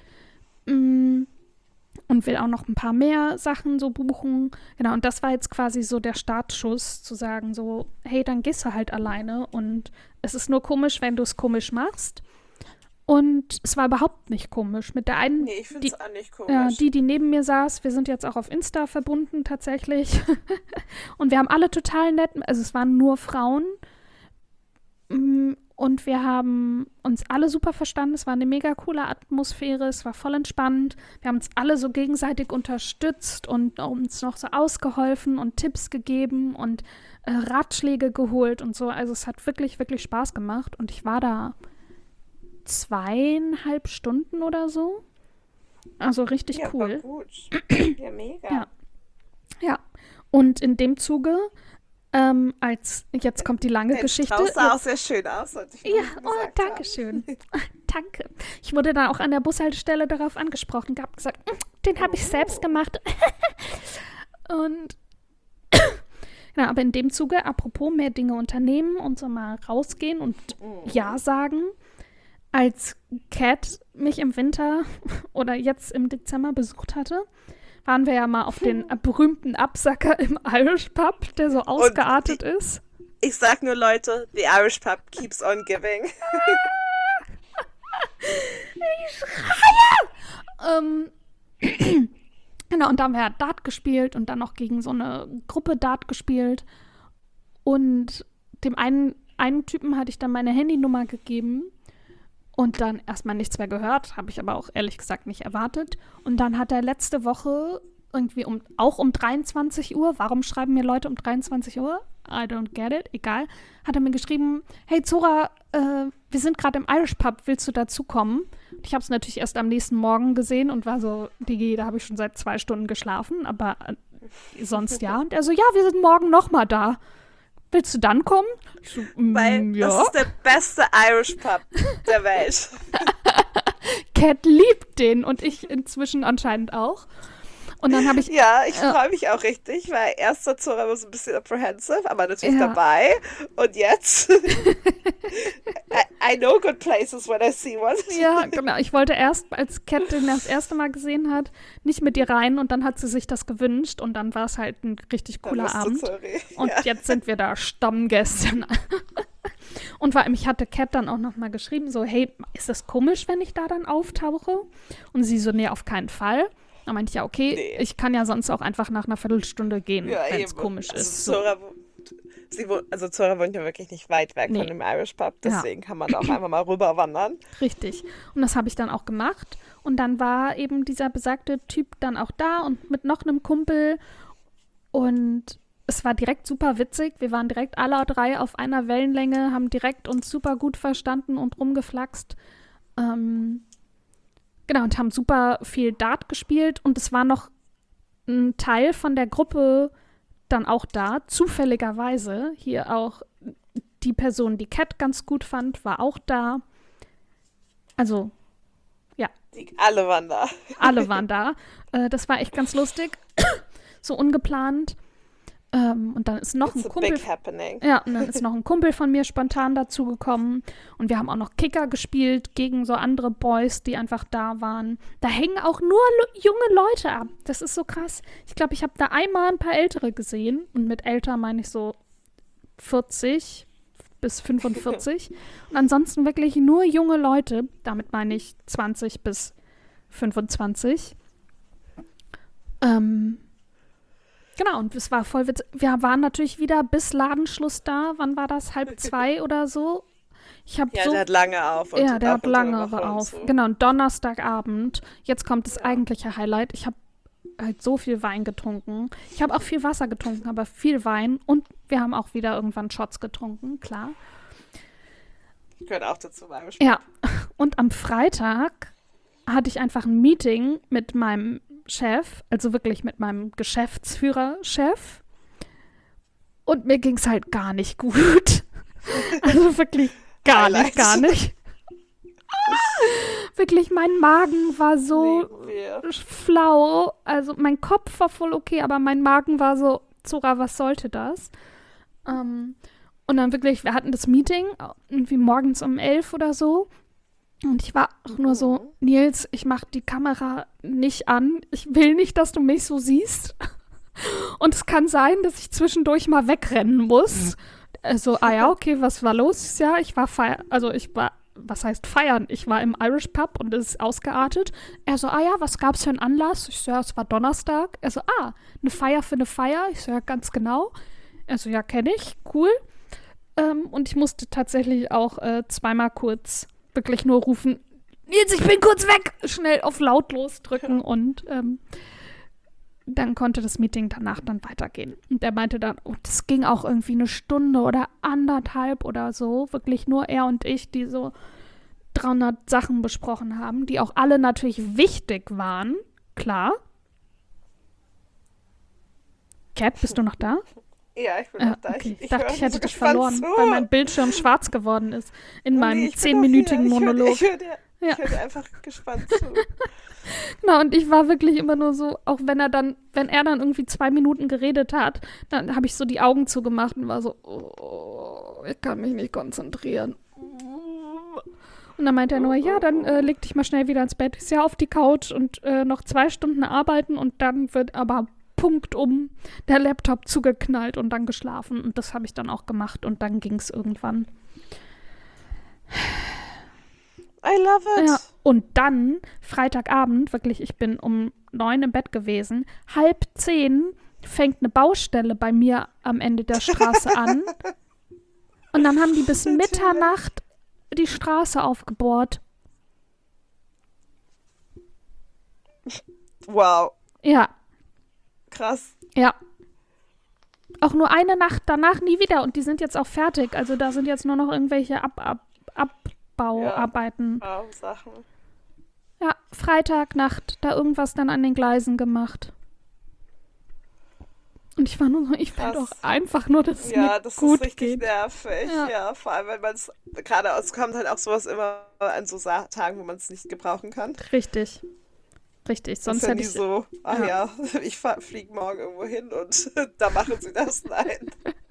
Und will auch noch ein paar mehr Sachen so buchen. Genau, und das war jetzt quasi so der Startschuss, zu sagen so, hey, dann gehst du halt alleine. Und es ist nur komisch, wenn du es komisch machst. Und es war überhaupt nicht komisch. Mit der einen, nee, ich finde es auch nicht komisch. Die neben mir saß, wir sind jetzt auch auf Insta verbunden tatsächlich. Und wir haben alle total nett, also es waren nur Frauen. Und und wir haben uns alle super verstanden. Es war eine mega coole Atmosphäre, es war voll entspannt. Wir haben uns alle so gegenseitig unterstützt und uns noch so ausgeholfen und Tipps gegeben und Ratschläge geholt und so. Also es hat wirklich, wirklich Spaß gemacht und ich war da 2,5 Stunden oder so. Also richtig cool. War gut. Ja, mega. Ja. Und in dem Zuge, jetzt kommt die lange Geschichte. Das sah auch sehr schön aus. Ja, danke schön. Danke. Ich wurde da auch an der Bushaltestelle darauf angesprochen, habe gesagt, den habe ich selbst gemacht. Und ja, aber in dem Zuge, apropos mehr Dinge unternehmen und so mal rausgehen und Ja sagen, als Kat mich im Winter oder jetzt im Dezember besucht hatte, waren wir ja mal auf den berühmten Absacker im Irish Pub, der so ausgeartet ist. Ich sag nur, Leute, the Irish Pub keeps on giving. Ich schreie! Genau, und da haben wir Dart gespielt und dann noch gegen so eine Gruppe Dart gespielt. Und dem einen Typen hatte ich dann meine Handynummer gegeben. Und dann erstmal nichts mehr gehört, habe ich aber auch ehrlich gesagt nicht erwartet. Und dann hat er letzte Woche irgendwie auch um 23 Uhr, warum schreiben mir Leute um 23 Uhr? I don't get it, egal. Hat er mir geschrieben, hey Zora, wir sind gerade im Irish Pub, willst du dazukommen? Ich habe es natürlich erst am nächsten Morgen gesehen und war so, Digi, da habe ich schon seit 2 Stunden geschlafen, aber sonst ja. Und er so, ja, wir sind morgen nochmal da. Willst du dann kommen? Ich so, weil ja. Das ist der beste Irish Pub der Welt. Kat liebt den und ich inzwischen anscheinend auch. Und dann habe ich... Ja, ich freue mich auch richtig, weil erst war Zora immer so ein bisschen apprehensive, aber natürlich dabei. Und jetzt I know good places when I see one. Ja, genau. Ich wollte erst, als Kat den das erste Mal gesehen hat, nicht mit ihr rein und dann hat sie sich das gewünscht und dann war es halt ein richtig cooler Abend. Und jetzt sind wir da Stammgäste. Und vor allem, ich hatte Kat dann auch nochmal geschrieben, so, hey, ist das komisch, wenn ich da dann auftauche? Und sie so, nee, auf keinen Fall. Da meinte ich, ja, okay, ich kann ja sonst auch einfach nach einer Viertelstunde gehen, wenn es komisch ist. So. Zora wohnt ja wirklich nicht weit weg von dem Irish Pub, deswegen kann man da auch einfach mal rüber wandern. Richtig. Und das habe ich dann auch gemacht. Und dann war eben dieser besagte Typ dann auch da und mit noch einem Kumpel. Und es war direkt super witzig. Wir waren direkt alle 3 auf einer Wellenlänge, haben direkt uns super gut verstanden und rumgeflaxt. Genau, und haben super viel Dart gespielt und es war noch ein Teil von der Gruppe dann auch da, zufälligerweise. Hier auch die Person, die Kat ganz gut fand, war auch da. Also, ja. Alle waren da. Alle waren da. Das war echt ganz lustig. So ungeplant. Und dann ist noch ein Kumpel. Big happening. Ja, und dann ist noch ein Kumpel von mir spontan dazugekommen. Und wir haben auch noch Kicker gespielt gegen so andere Boys, die einfach da waren. Da hängen auch nur junge Leute ab. Das ist so krass. Ich glaube, ich habe da einmal ein paar Ältere gesehen. Und mit älter meine ich so 40 bis 45. Und ansonsten wirklich nur junge Leute. Damit meine ich 20 bis 25. Genau, und es war voll witzig. Wir waren natürlich wieder bis Ladenschluss da. Wann war das? 1:30 oder so? Der hat lange auf. Ja, der hat lange auf. So. Genau, und Donnerstagabend. Jetzt kommt das eigentliche Highlight. Ich habe halt so viel Wein getrunken. Ich habe auch viel Wasser getrunken, aber viel Wein. Und wir haben auch wieder irgendwann Shots getrunken, klar. Ich gehöre auch dazu. Ja, und am Freitag hatte ich einfach ein Meeting mit meinem Chef, also wirklich mit meinem Geschäftsführer-Chef. Und mir ging es halt gar nicht gut. Also wirklich gar nicht. Wirklich, mein Magen war so flau. Also mein Kopf war voll okay, aber mein Magen war so, Zora, was sollte das? Und dann wirklich, wir hatten das Meeting, irgendwie morgens um 11 oder so. Und ich war auch nur so, Nils, ich mach die Kamera nicht an. Ich will nicht, dass du mich so siehst. Und es kann sein, dass ich zwischendurch mal wegrennen muss. So, ja, okay, was war los? Ja, was heißt feiern? Ich war im Irish Pub und es ist ausgeartet. Er so, ja, was gab's für einen Anlass? Ich so, ja, es war Donnerstag. Er so, eine Feier für eine Feier? Ich so, ja, ganz genau. Er so, ja, kenne ich, cool. Und ich musste tatsächlich auch zweimal kurz wirklich nur rufen, Nils, ich bin kurz weg! Schnell auf lautlos drücken und dann konnte das Meeting danach dann weitergehen. Und er meinte dann, das ging auch irgendwie 1 Stunde oder 1,5 oder so. Wirklich nur er und ich, die so 300 Sachen besprochen haben, die auch alle natürlich wichtig waren. Klar. Cat, bist du noch da? Ja, ich bin noch da. Okay. Ich dachte, ich hätte dich verloren, weil mein Bildschirm schwarz geworden ist in meinem 10-minütigen Monolog. Ich höre dir einfach gespannt zu. Genau, und ich war wirklich immer nur so, auch wenn er dann irgendwie 2 Minuten geredet hat, dann habe ich so die Augen zugemacht und war so, ich kann mich nicht konzentrieren. Und dann meinte er nur, ja, dann leg dich mal schnell wieder ins Bett, ist ja auf die Couch und noch 2 Stunden arbeiten und dann wird aber Punkt der Laptop zugeknallt und dann geschlafen. Und das habe ich dann auch gemacht und dann ging es irgendwann. I love it. Ja, und dann, Freitagabend, wirklich, ich bin um 9 im Bett gewesen, 9:30 fängt eine Baustelle bei mir am Ende der Straße an. Und dann haben die bis Mitternacht die Straße aufgebohrt. Wow. Ja. Krass. Ja. Auch nur eine Nacht danach nie wieder. Und die sind jetzt auch fertig. Also da sind jetzt nur noch irgendwelche Abbauarbeiten. Ja, Sachen. Ja, Freitagnacht, da irgendwas dann an den Gleisen gemacht. Und ich war nur so, ich will doch einfach nur, dass es mir das gut ist richtig geht. nervig. Ja, vor allem, wenn man es gerade es kommt halt auch sowas immer an so Tagen, wo man es nicht gebrauchen kann. Richtig, sonst ist ja hätte nie ich so, ich fliege morgen irgendwo hin und da machen sie das. Nein.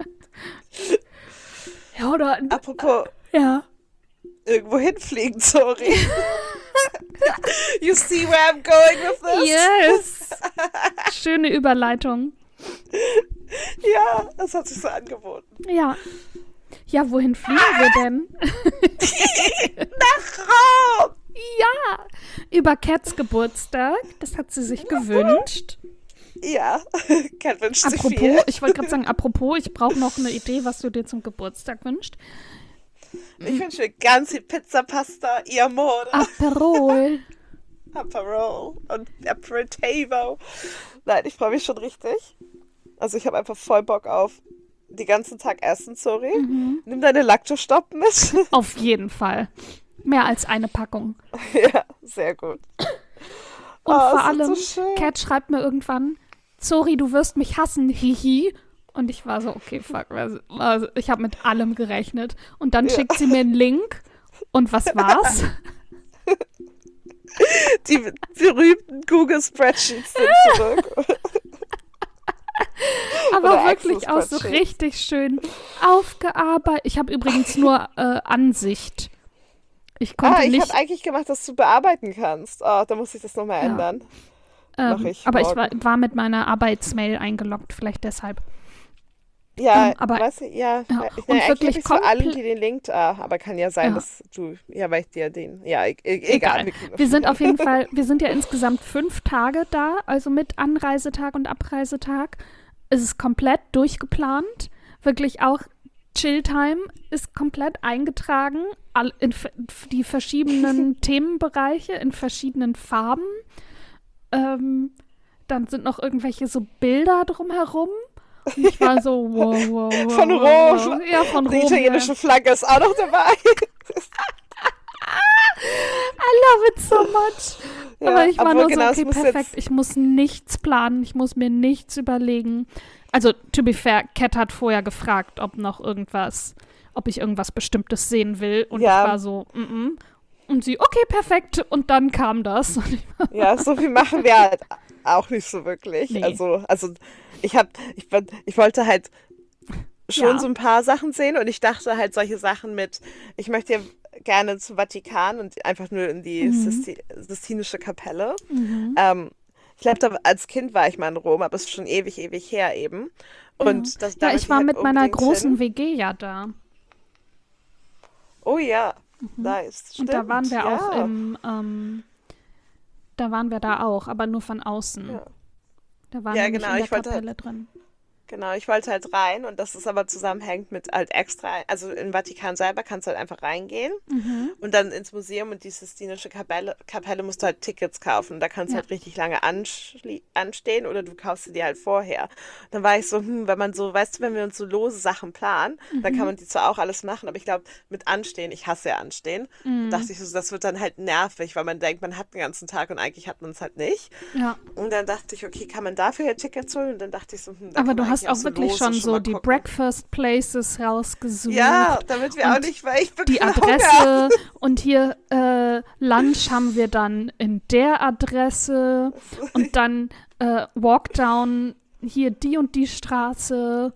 Ja, oder Apropos irgendwo hinfliegen, sorry. You see where I'm going with this? Yes. Schöne Überleitung. Ja, das hat sich so angeboten. Ja. Ja, wohin fliegen wir denn? Nach Rom! Ja, über Cats Geburtstag. Das hat sie sich gewünscht. Ja, Cat wünscht sich viel. Ich wollte gerade sagen, ich brauche noch eine Idee, was du dir zum Geburtstag wünschst. Ich wünsche mir ganz viel Pizza, Pasta, ihr Amore. Aperol und Aperitivo. Nein, ich freue mich schon richtig. Also ich habe einfach voll Bock auf den ganzen Tag essen, sorry. Nimm deine Lactostopp mit. Auf jeden Fall. Mehr als eine Packung. Ja, sehr gut. Und vor allem, so Cat schreibt mir irgendwann, sorry, du wirst mich hassen, hihi. Und ich war so, okay, fuck. Also ich habe mit allem gerechnet. Und dann schickt sie mir einen Link. Und was war's? Die berühmten Google Spreadsheets sind zurück. Aber Oder wirklich auch so richtig schön aufgearbeitet. Ich habe übrigens nur Ansicht. Ich habe eigentlich gemacht, dass du bearbeiten kannst. Oh, da muss ich das nochmal ändern. Aber ich war mit meiner Arbeitsmail eingeloggt, vielleicht deshalb. Ja, aber weißt du, und wirklich nicht für alle, die den Link, aber kann ja sein, dass du, weil ich dir den, egal. Wir sind auf jeden Fall, wir sind ja insgesamt 5 Tage da, also mit Anreisetag und Abreisetag. Es ist komplett durchgeplant, wirklich auch Chilltime ist komplett eingetragen, in die verschiedenen Themenbereiche, in verschiedenen Farben. Dann sind noch irgendwelche so Bilder drumherum. Und ich war so, wow. Von Rom. Ja, von Rom. Die italienische Flagge ist auch noch dabei. I love it so much. Ja, aber ich war nur so, genau, okay, perfekt. Ich muss nichts planen. Ich muss mir nichts überlegen. Also, to be fair, Cat hat vorher gefragt, ob ich irgendwas Bestimmtes sehen will. Und ich war so, Und sie, okay, perfekt. Und dann kam das. Ja, so viel machen wir halt auch nicht so wirklich. Nee. Also ich wollte halt schon so ein paar Sachen sehen und ich dachte halt solche Sachen ich möchte ja gerne zum Vatikan und einfach nur in die Sistinische Kapelle. Ich glaube, als Kind war ich mal in Rom, aber es ist schon ewig her eben. Und ich war mit meiner großen WG ja da. Oh ja, nice. Stimmt. Und da waren wir auch da waren wir da auch, aber nur von außen. Ja. Da waren wir nicht in der Kapelle drin. Genau, ich wollte halt rein und das ist aber zusammenhängt mit halt extra, also im Vatikan selber kannst du halt einfach reingehen und dann ins Museum und die Sistinische Kapelle musst du halt Tickets kaufen. Da kannst du Ja. halt richtig lange anstehen oder du kaufst sie dir halt vorher. Dann war ich so, wenn man so, weißt du, wenn wir uns so lose Sachen planen, dann kann man die zwar auch alles machen, aber ich glaube, mit Anstehen, ich hasse ja Anstehen, dachte ich so, das wird dann halt nervig, weil man denkt, man hat den ganzen Tag und eigentlich hat man es halt nicht. Ja. Und dann dachte ich, okay, kann man dafür ja Tickets holen? Und dann dachte ich so, da Aber kann du man hast eigentlich auch wirklich lose schon so mal die gucken. Breakfast Places rausgesucht. Ja, damit wir auch Und nicht, weil ich die bekomme Hunger. Adresse und hier Lunch haben wir dann in der Adresse und dann Walkdown hier die und die Straße.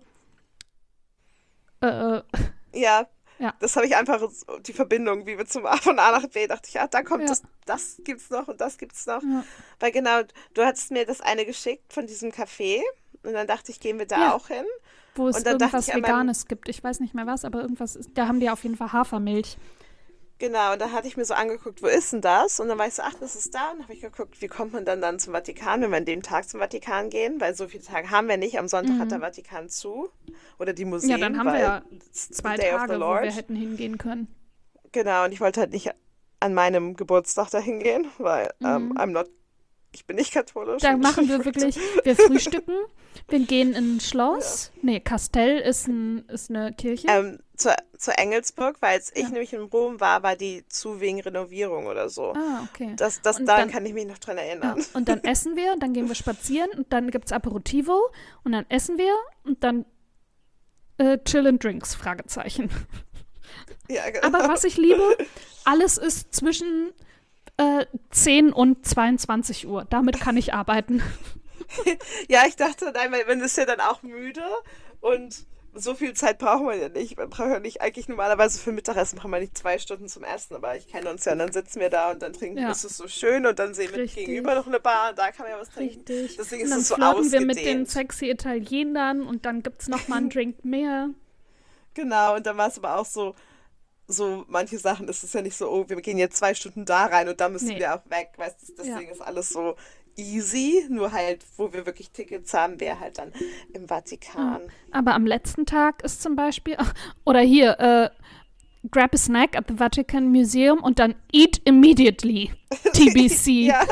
Ja, Ja. das habe ich einfach, die Verbindung, wie wir von A nach B, dachte ich, da kommt Ja. das gibt's noch und das gibt's noch. Ja. Weil genau, du hattest mir das eine geschickt von diesem Café und dann dachte ich, gehen wir da Ja. auch hin. Wo es Und dann dachte irgendwas ich an meinem- Veganes gibt. Ich weiß nicht mehr was, aber irgendwas ist, da haben die auf jeden Fall Hafermilch. Genau, und da hatte ich mir so angeguckt, wo ist denn das? Und dann war ich so, ach, das ist da. Und dann habe ich geguckt, wie kommt man dann zum Vatikan, wenn wir an dem Tag zum Vatikan gehen? Weil so viele Tage haben wir nicht. Am Sonntag hat der Vatikan zu. Oder die Museen. Ja, dann haben wir weil ja it's the 2 Day of the Tage, wo Lord. wir hätten hingehen können. Genau, und ich wollte halt nicht an meinem Geburtstag dahin gehen, weil ich bin nicht katholisch. Da und machen ich wir wollte- wirklich, wir frühstücken, wir gehen in ein Schloss. Nee, Kastell ist eine Kirche. zur Engelsburg, weil als ich Ja. nämlich in Rom war die zu wegen Renovierung oder so. Ah, okay. Und Daran dann- kann ich mich noch dran Ja, erinnern. und dann essen wir, dann gehen wir spazieren und dann gibt's Aperitivo und dann essen wir und dann Chill and Drinks, Fragezeichen. Ja, genau. Aber was ich liebe, alles ist zwischen 10 und 22 Uhr. Damit kann ich arbeiten. Ja, ich dachte, nein, weil man ist ja dann auch müde und so viel Zeit brauchen wir ja nicht. Man braucht ja nicht, eigentlich normalerweise für Mittagessen brauchen wir nicht 2 Stunden zum Essen, aber ich kenne uns ja und dann sitzen wir da und dann trinken, Ja. ist es so schön und dann sehen wir Richtig. gegenüber noch eine Bar und da kann man ja was trinken. Richtig. Deswegen Und ist dann es so flirten wir mit den ausgedehnt. sexy Italienern und dann gibt's noch mal einen Drink mehr. Genau, und dann war es aber auch so manche Sachen, ist es ja nicht so, oh, wir gehen jetzt 2 Stunden da rein und dann müssen Nee. wir auch weg, weißt du, deswegen ist alles so easy, nur halt, wo wir wirklich Tickets haben, wäre halt dann im Vatikan. Aber am letzten Tag ist zum Beispiel, oder hier, grab a snack at the Vatican Museum und dann eat immediately. TBC. Ja.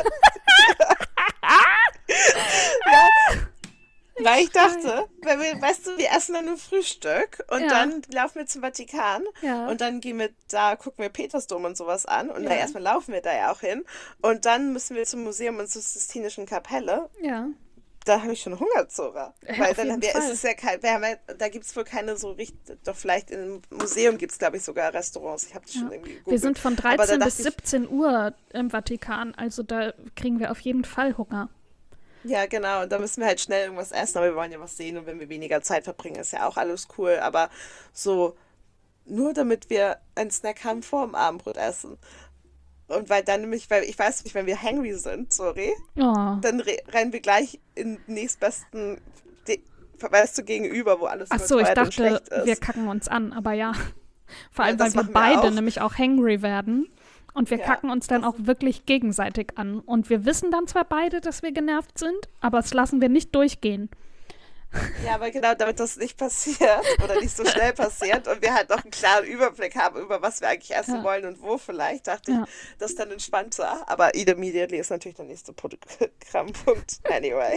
Ja. Weil ich dachte, weißt du, wir essen dann nur Frühstück und Ja. dann laufen wir zum Vatikan Ja. und dann gucken wir Petersdom und sowas an und Ja. dann erstmal laufen wir da ja auch hin und dann müssen wir zum Museum und zur Sistinischen Kapelle. Ja. Da habe ich schon Hunger, Zora. Ja, Weil auf jeden ist Fall. es ja da gibt es wohl keine so richtig, doch vielleicht im Museum gibt es, glaube ich, sogar Restaurants. Ich habe das schon irgendwie gegoogelt. Wir sind von Aber da 13 bis dachte ich- 17 Uhr im Vatikan, also da kriegen wir auf jeden Fall Hunger. Ja, genau. Und da müssen wir halt schnell irgendwas essen, aber wir wollen ja was sehen und wenn wir weniger Zeit verbringen, ist ja auch alles cool. Aber so, nur damit wir einen Snack haben vor dem Abendbrotessen. Und weil ich weiß nicht, wenn wir hungry sind, sorry, Oh. dann rennen wir gleich in den nächstbesten, weißt du, gegenüber, wo alles Ach nur so, ich teuer und dachte, schlecht ist. wir kacken uns an, aber ja. Vor Ja, allem, das weil wir machen wir beide auch. nämlich auch hangry werden. Und wir Ja, kacken uns dann auch wirklich gegenseitig an. Und wir wissen dann zwar beide, dass wir genervt sind, aber das lassen wir nicht durchgehen. Ja, aber genau, damit das nicht passiert oder nicht so schnell passiert und wir halt noch einen klaren Überblick haben, über was wir eigentlich essen Ja. wollen und wo vielleicht, dachte Ja. ich, das ist dann entspannter. Aber Eat Immediately ist natürlich der nächste Programmpunkt. Anyway.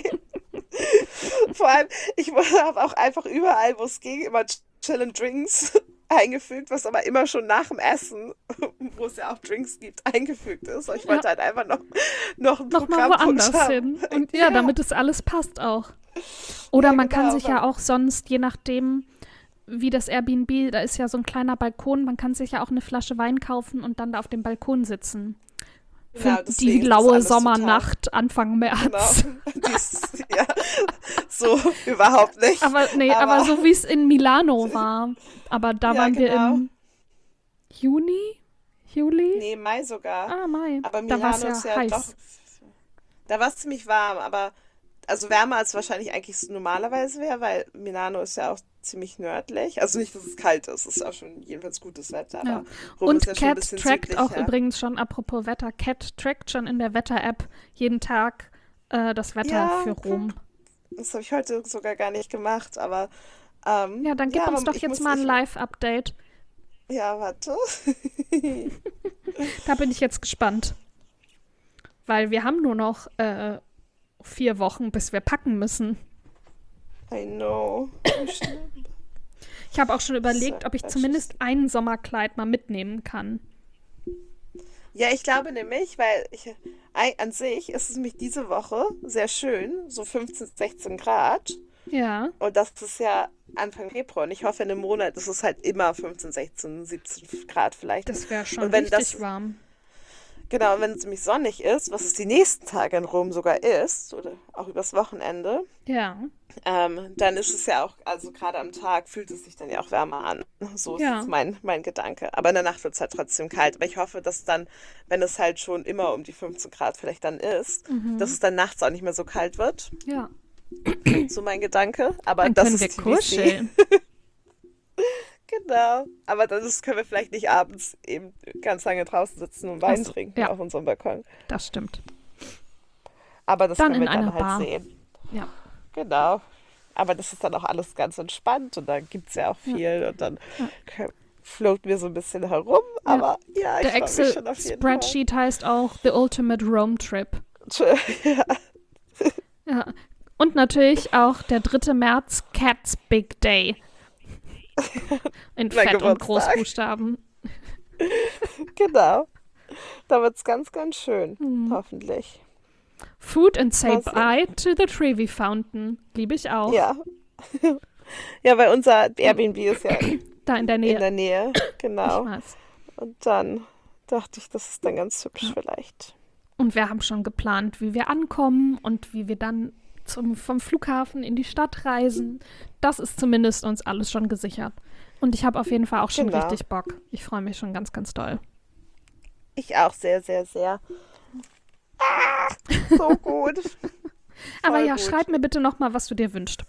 Vor allem, ich habe auch einfach überall, wo es ging, immer Chill and Drinks eingefügt, was aber immer schon nach dem Essen, wo es ja auch Drinks gibt, eingefügt ist. Und ich wollte halt einfach noch einen Noch mal Programmpunkt woanders haben. hin. Und ja, damit es alles passt auch. Oder Ja, man kann genau, sich ja auch sonst, je nachdem, wie das Airbnb, da ist ja so ein kleiner Balkon, man kann sich ja auch eine Flasche Wein kaufen und dann da auf dem Balkon sitzen. Genau, Für die deswegen ist laue alles total- Sommernacht Anfang März. Genau. Ja, so überhaupt nicht. Aber so wie es in Milano war. Aber da Ja, waren wir genau. im Juni? Juli? Nee, Mai sogar. Ah, Mai. Aber Da war es Milano ist ja ja heiß. doch. Da war es ziemlich warm, aber also wärmer als wahrscheinlich eigentlich normalerweise wäre, weil Milano ist ja auch ziemlich nördlich. Also nicht, dass es kalt ist, es ist auch schon jedenfalls gutes Wetter, Ja. aber Rom Und ist ja schon ein Cat bisschen trackt auch südlicher. übrigens schon, apropos Wetter, Cat trackt schon in der Wetter-App jeden Tag das Wetter Ja, für Rom. Das habe ich heute sogar gar nicht gemacht, aber Ja, dann gib uns aber doch jetzt mal ein Live-Update. ja, warte. Da bin ich jetzt gespannt. Weil wir haben nur noch 4 Wochen, bis wir packen müssen. I know. Wie schlimm. Ich habe auch schon überlegt, So, ob ich zumindest ein Sommerkleid mal mitnehmen kann. Ja, ich glaube nämlich, an sich ist es nämlich diese Woche sehr schön, so 15, 16 Grad. Ja, Und das ist ja Anfang Februar. Und ich hoffe, in einem Monat ist es halt immer 15, 16, 17 Grad vielleicht. das wäre schon Und wenn richtig warm. Genau, und wenn es nämlich sonnig ist, was es die nächsten Tage in Rom sogar ist, oder auch übers Wochenende, Ja, dann ist es ja auch, also gerade am Tag fühlt es sich dann ja auch wärmer an. So ist ja. jetzt mein Gedanke. Aber in der Nacht wird es halt trotzdem kalt. Aber ich hoffe, dass dann, wenn es halt schon immer um die 15 Grad vielleicht dann ist, dass es dann nachts auch nicht mehr so kalt wird. Ja. So mein Gedanke. Aber Dann das können ist wir TBC. kuscheln. Genau. Aber dann können wir vielleicht nicht abends eben ganz lange draußen sitzen und Wein so, trinken ja. auf unserem Balkon. Das stimmt. Aber das Dann können wir in dann einer halt Bar. sehen. Ja. Genau. Aber das ist dann auch alles ganz entspannt und da gibt es ja auch viel und dann floaten wir so ein bisschen herum. Aber ja, ich Der freue mich schon auf jeden Fall. Excel-Spreadsheet heißt auch The Ultimate Rome Trip. Ja, Ja. Und natürlich auch der 3. März, Cats Big Day. In Mein Fett und Geburtstag. Großbuchstaben. genau. Da wird es ganz, ganz schön. Hoffentlich. Food and say Mal sehen. bye to the Trevi Fountain. Liebe ich auch. Ja. Ja, weil unser Airbnb ist ja Da in der Nähe. in der Nähe. Ich Genau. weiß. Und dann dachte ich, das ist dann ganz hübsch vielleicht. Und wir haben schon geplant, wie wir ankommen und wie wir dann vom Flughafen in die Stadt reisen. Das ist zumindest uns alles schon gesichert. Und ich habe auf jeden Fall auch schon Genau. richtig Bock. Ich freue mich schon ganz, ganz doll. Ich auch sehr, sehr, sehr. So gut. Aber Voll ja, gut. schreib mir bitte nochmal, was du dir wünschst.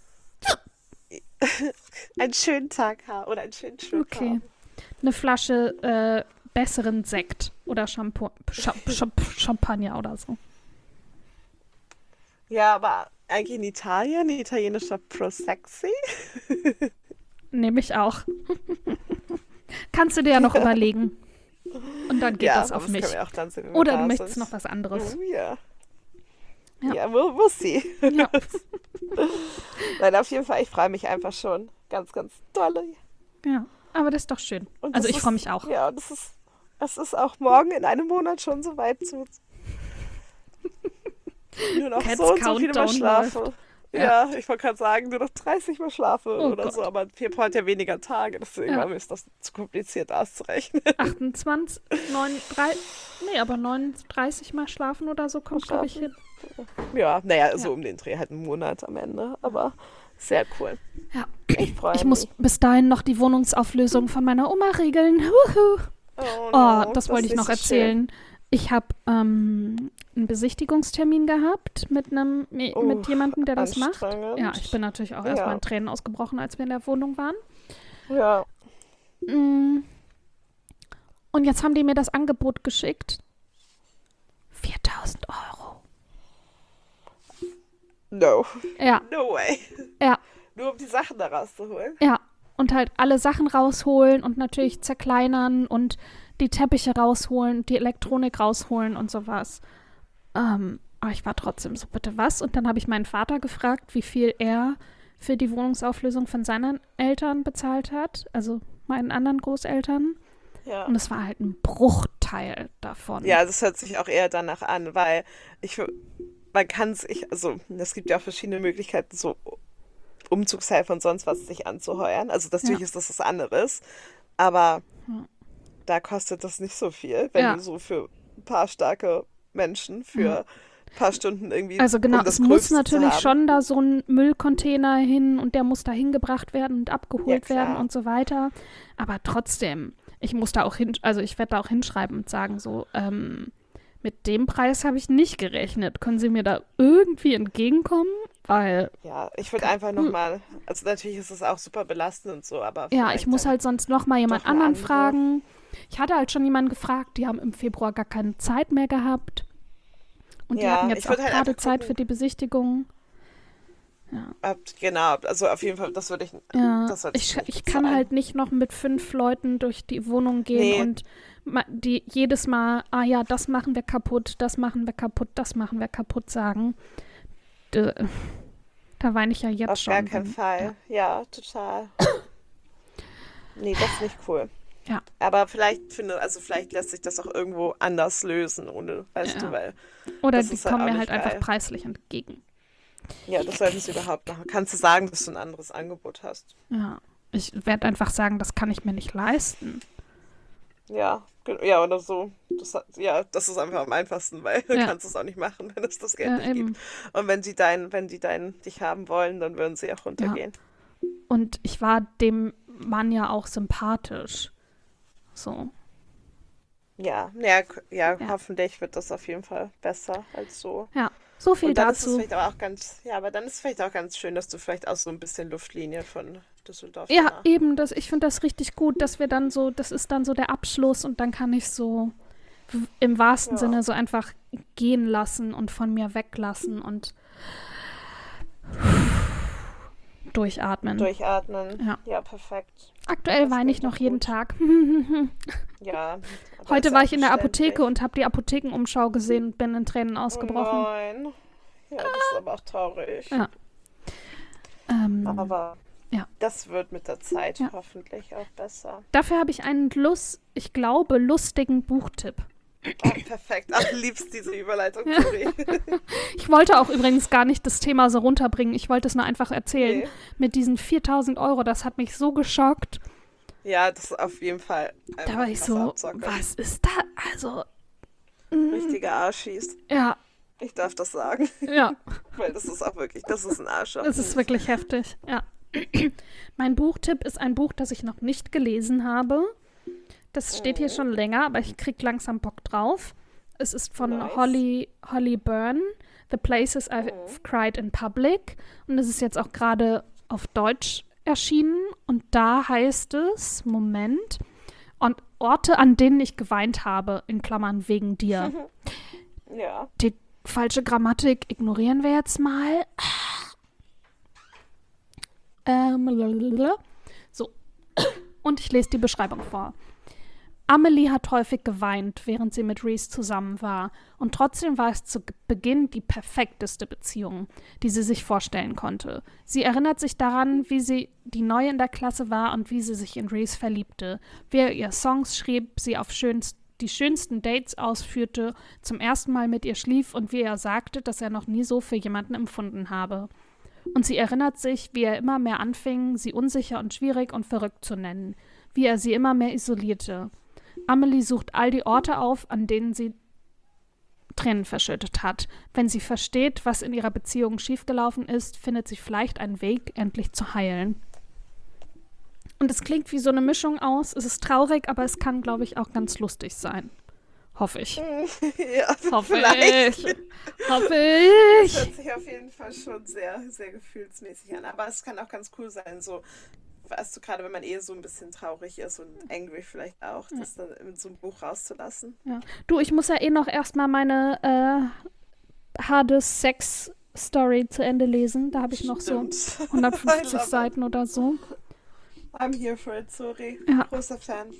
Einen schönen Tag haben oder einen schönen Trip Okay. haben. Eine Flasche besseren Sekt oder Champagner oder so. Ja, aber eigentlich in Italien, italienischer Prosecco. Nehme ich auch. Kannst du dir ja noch überlegen. Und dann geht Ja, das aber auf das mich. können wir auch dann sehen, wenn wir Oder da du möchtest sind. noch was anderes. Oh, ja. Ja. Ja, we'll see. Ja. Nein, auf jeden Fall, ich freue mich einfach schon. Ganz, ganz dolle. Ja, aber das ist doch schön. Und Also das ich freue ist- mich auch. Ja, und es ist auch morgen in einem Monat schon so weit zu. Nur noch Cats so und so viele Mal Countdown schlafe. läuft. Ja, ich wollte gerade sagen, nur noch 30 Mal schlafe Oh oder Gott. so, aber Februar hat ja weniger Tage, deswegen Ja. war mir ist das zu kompliziert auszurechnen. 28, 39 Mal schlafen oder so kommt, glaube ich, hin. Ja, naja, so Ja. um den Dreh halt einen Monat am Ende, aber sehr cool. Ja. Ich freue mich. Ich muss bis dahin noch die Wohnungsauflösung von meiner Oma regeln. Wuhu. Oh, Oh, no, das wollte ich ist noch nicht so erzählen. Ich habe einen Besichtigungstermin gehabt mit jemandem, der das macht. anstrengend. Ja, ich bin natürlich auch Ja. erstmal in Tränen ausgebrochen, als wir in der Wohnung waren. schön. Ja, Mm. Und jetzt haben die mir das Angebot geschickt. 4.000 Euro. no. Ja, No way. ja, Nur um die Sachen da rauszuholen. ja. Und halt alle Sachen rausholen und natürlich zerkleinern und die Teppiche rausholen, die Elektronik rausholen und sowas. Aber ich war trotzdem so, bitte was? Und dann habe ich meinen Vater gefragt, wie viel er für die Wohnungsauflösung von seinen Eltern bezahlt hat, also meinen anderen Großeltern. Ja. Und es war halt ein Bruchteil davon. Ja, das hört sich auch eher danach an, weil man kann sich, also es gibt ja auch verschiedene Möglichkeiten, so Umzugshilfe und sonst was sich anzuheuern. Also natürlich Ja. ist das was anderes, aber Ja. da kostet das nicht so viel, wenn Ja. du so für ein paar starke Menschen für ein paar Stunden irgendwie Also genau, um das es muss Gröbste zu natürlich haben. schon da so ein Müllcontainer hin und der muss da hingebracht werden und abgeholt Ja, werden klar. und so weiter. Aber trotzdem, ich muss da auch ich werde da auch hinschreiben und sagen so, mit dem Preis habe ich nicht gerechnet. Können Sie mir da irgendwie entgegenkommen? Weil, Ja, ich würde einfach nochmal, also natürlich ist es auch super belastend und so, aber ja, vielleicht ich muss dann halt sonst noch mal jemand doch eine anderen andere. fragen. Ich hatte halt schon jemanden gefragt, die haben im Februar gar keine Zeit mehr gehabt. Und die Ja, hatten ich jetzt auch würd halt gerade einfach Zeit gucken. für die Besichtigung. Ja. Genau, also auf jeden Fall, das würde ich Ich nicht kann sein. halt nicht noch mit 5 Leuten durch die Wohnung gehen Nee, und die jedes Mal, ja, das machen wir kaputt, das machen wir kaputt, das machen wir kaputt sagen. D- Da weine ich ja jetzt auf gar schon. keinen Fall. Ja, total. Nee, das ist nicht cool. Ja, Aber vielleicht lässt sich das auch irgendwo anders lösen, ohne, weißt du, ja. weil Oder das die ist halt kommen auch mir nicht halt einfach geil. preislich entgegen. Ja, das sollten sie überhaupt machen. Kannst du sagen, dass du ein anderes Angebot hast? Ja. Ich werde einfach sagen, das kann ich mir nicht leisten. Ja, ja, oder so. Ja, das ist einfach am einfachsten, weil du Ja, kannst es auch nicht machen, wenn es das Geld nicht gibt. eben. Und wenn die dich haben wollen, dann würden sie auch Ja. runtergehen. Und ich war dem Mann ja auch sympathisch. So, Ja, ja. hoffentlich wird das auf jeden Fall besser als so. Ja, so viel Und dann ist es dazu. vielleicht aber auch aber dann ist es vielleicht auch ganz schön, dass du vielleicht auch so ein bisschen Luftlinie von Düsseldorf Ja, danach. eben, ich finde das richtig gut, dass wir dann so, das ist dann so der Abschluss und dann kann ich so im wahrsten Ja, Sinne so einfach gehen lassen und von mir weglassen und durchatmen. durchatmen. Ja. Ja, perfekt. Aktuell Das weine ich klingt noch doch jeden gut. Tag. Ja, aber ist Heute ja war auch ich in der Apotheke verständlich. und habe die Apothekenumschau gesehen und bin in Tränen Oh ausgebrochen. nein. Ja, das ist aber auch traurig. Ja, ähm, Aber ja, das wird mit der Zeit ja. hoffentlich auch besser. Dafür habe ich einen ich glaube, lustigen Buchtipp. Oh, perfekt. Ach, liebst diese Überleitung, Tori. Ich wollte auch übrigens gar nicht das Thema so runterbringen. Ich wollte es nur einfach erzählen. Nee. Mit diesen 4.000 Euro, das hat mich so geschockt. Ja, das ist auf jeden Fall Da war einfach ich krasse so, Abzocke. was ist da? Also, mm, Richtige Arschis. ja, Ich darf das sagen, ja, weil das ist ein es ist Arschloch-Move. wirklich heftig. Ja. Mein Buchtipp ist ein Buch, das ich noch nicht gelesen habe. Das steht hier Mhm. schon länger, aber ich krieg langsam Bock drauf. Es ist von Nice. Holly Byrne, The Places I've Mhm. Cried in Public. Und es ist jetzt auch gerade auf Deutsch erschienen. Und da heißt es, Moment, und Orte, an denen ich geweint habe, in Klammern wegen dir. Ja. Die falsche Grammatik ignorieren wir jetzt mal. Lalalala. So, und ich lese die Beschreibung vor. Amelie hat häufig geweint, während sie mit Reese zusammen war. Und trotzdem war es zu Beginn die perfekteste Beziehung, die sie sich vorstellen konnte. Sie erinnert sich daran, wie sie die Neue in der Klasse war und wie sie sich in Reese verliebte, wie er ihr Songs schrieb, sie auf die schönsten Dates ausführte, zum ersten Mal mit ihr schlief und wie er sagte, dass er noch nie so für jemanden empfunden habe. Und sie erinnert sich, wie er immer mehr anfing, sie unsicher und schwierig und verrückt zu nennen, wie er sie immer mehr isolierte. Amelie sucht all die Orte auf, an denen sie Tränen verschüttet hat. Wenn sie versteht, was in ihrer Beziehung schiefgelaufen ist, findet sie vielleicht einen Weg, endlich zu heilen. Und es klingt wie so eine Mischung aus. Es ist traurig, aber es kann, glaube ich, auch ganz lustig sein. Hoffe ich. Ja, Hoffe vielleicht. ich. Hoffe Das ich. hört sich auf jeden Fall schon sehr, sehr gefühlsmäßig an. Aber es kann auch ganz cool sein, so, weißt du, gerade wenn man so ein bisschen traurig ist und angry vielleicht auch, das dann in so ein Buch rauszulassen. Ja. Du, ich muss ja noch erstmal meine harte Sex-Story zu Ende lesen. Da habe ich noch so Stimmt. I 150 love it. Seiten oder so. I'm here for it, sorry. Ja. Großer Fan.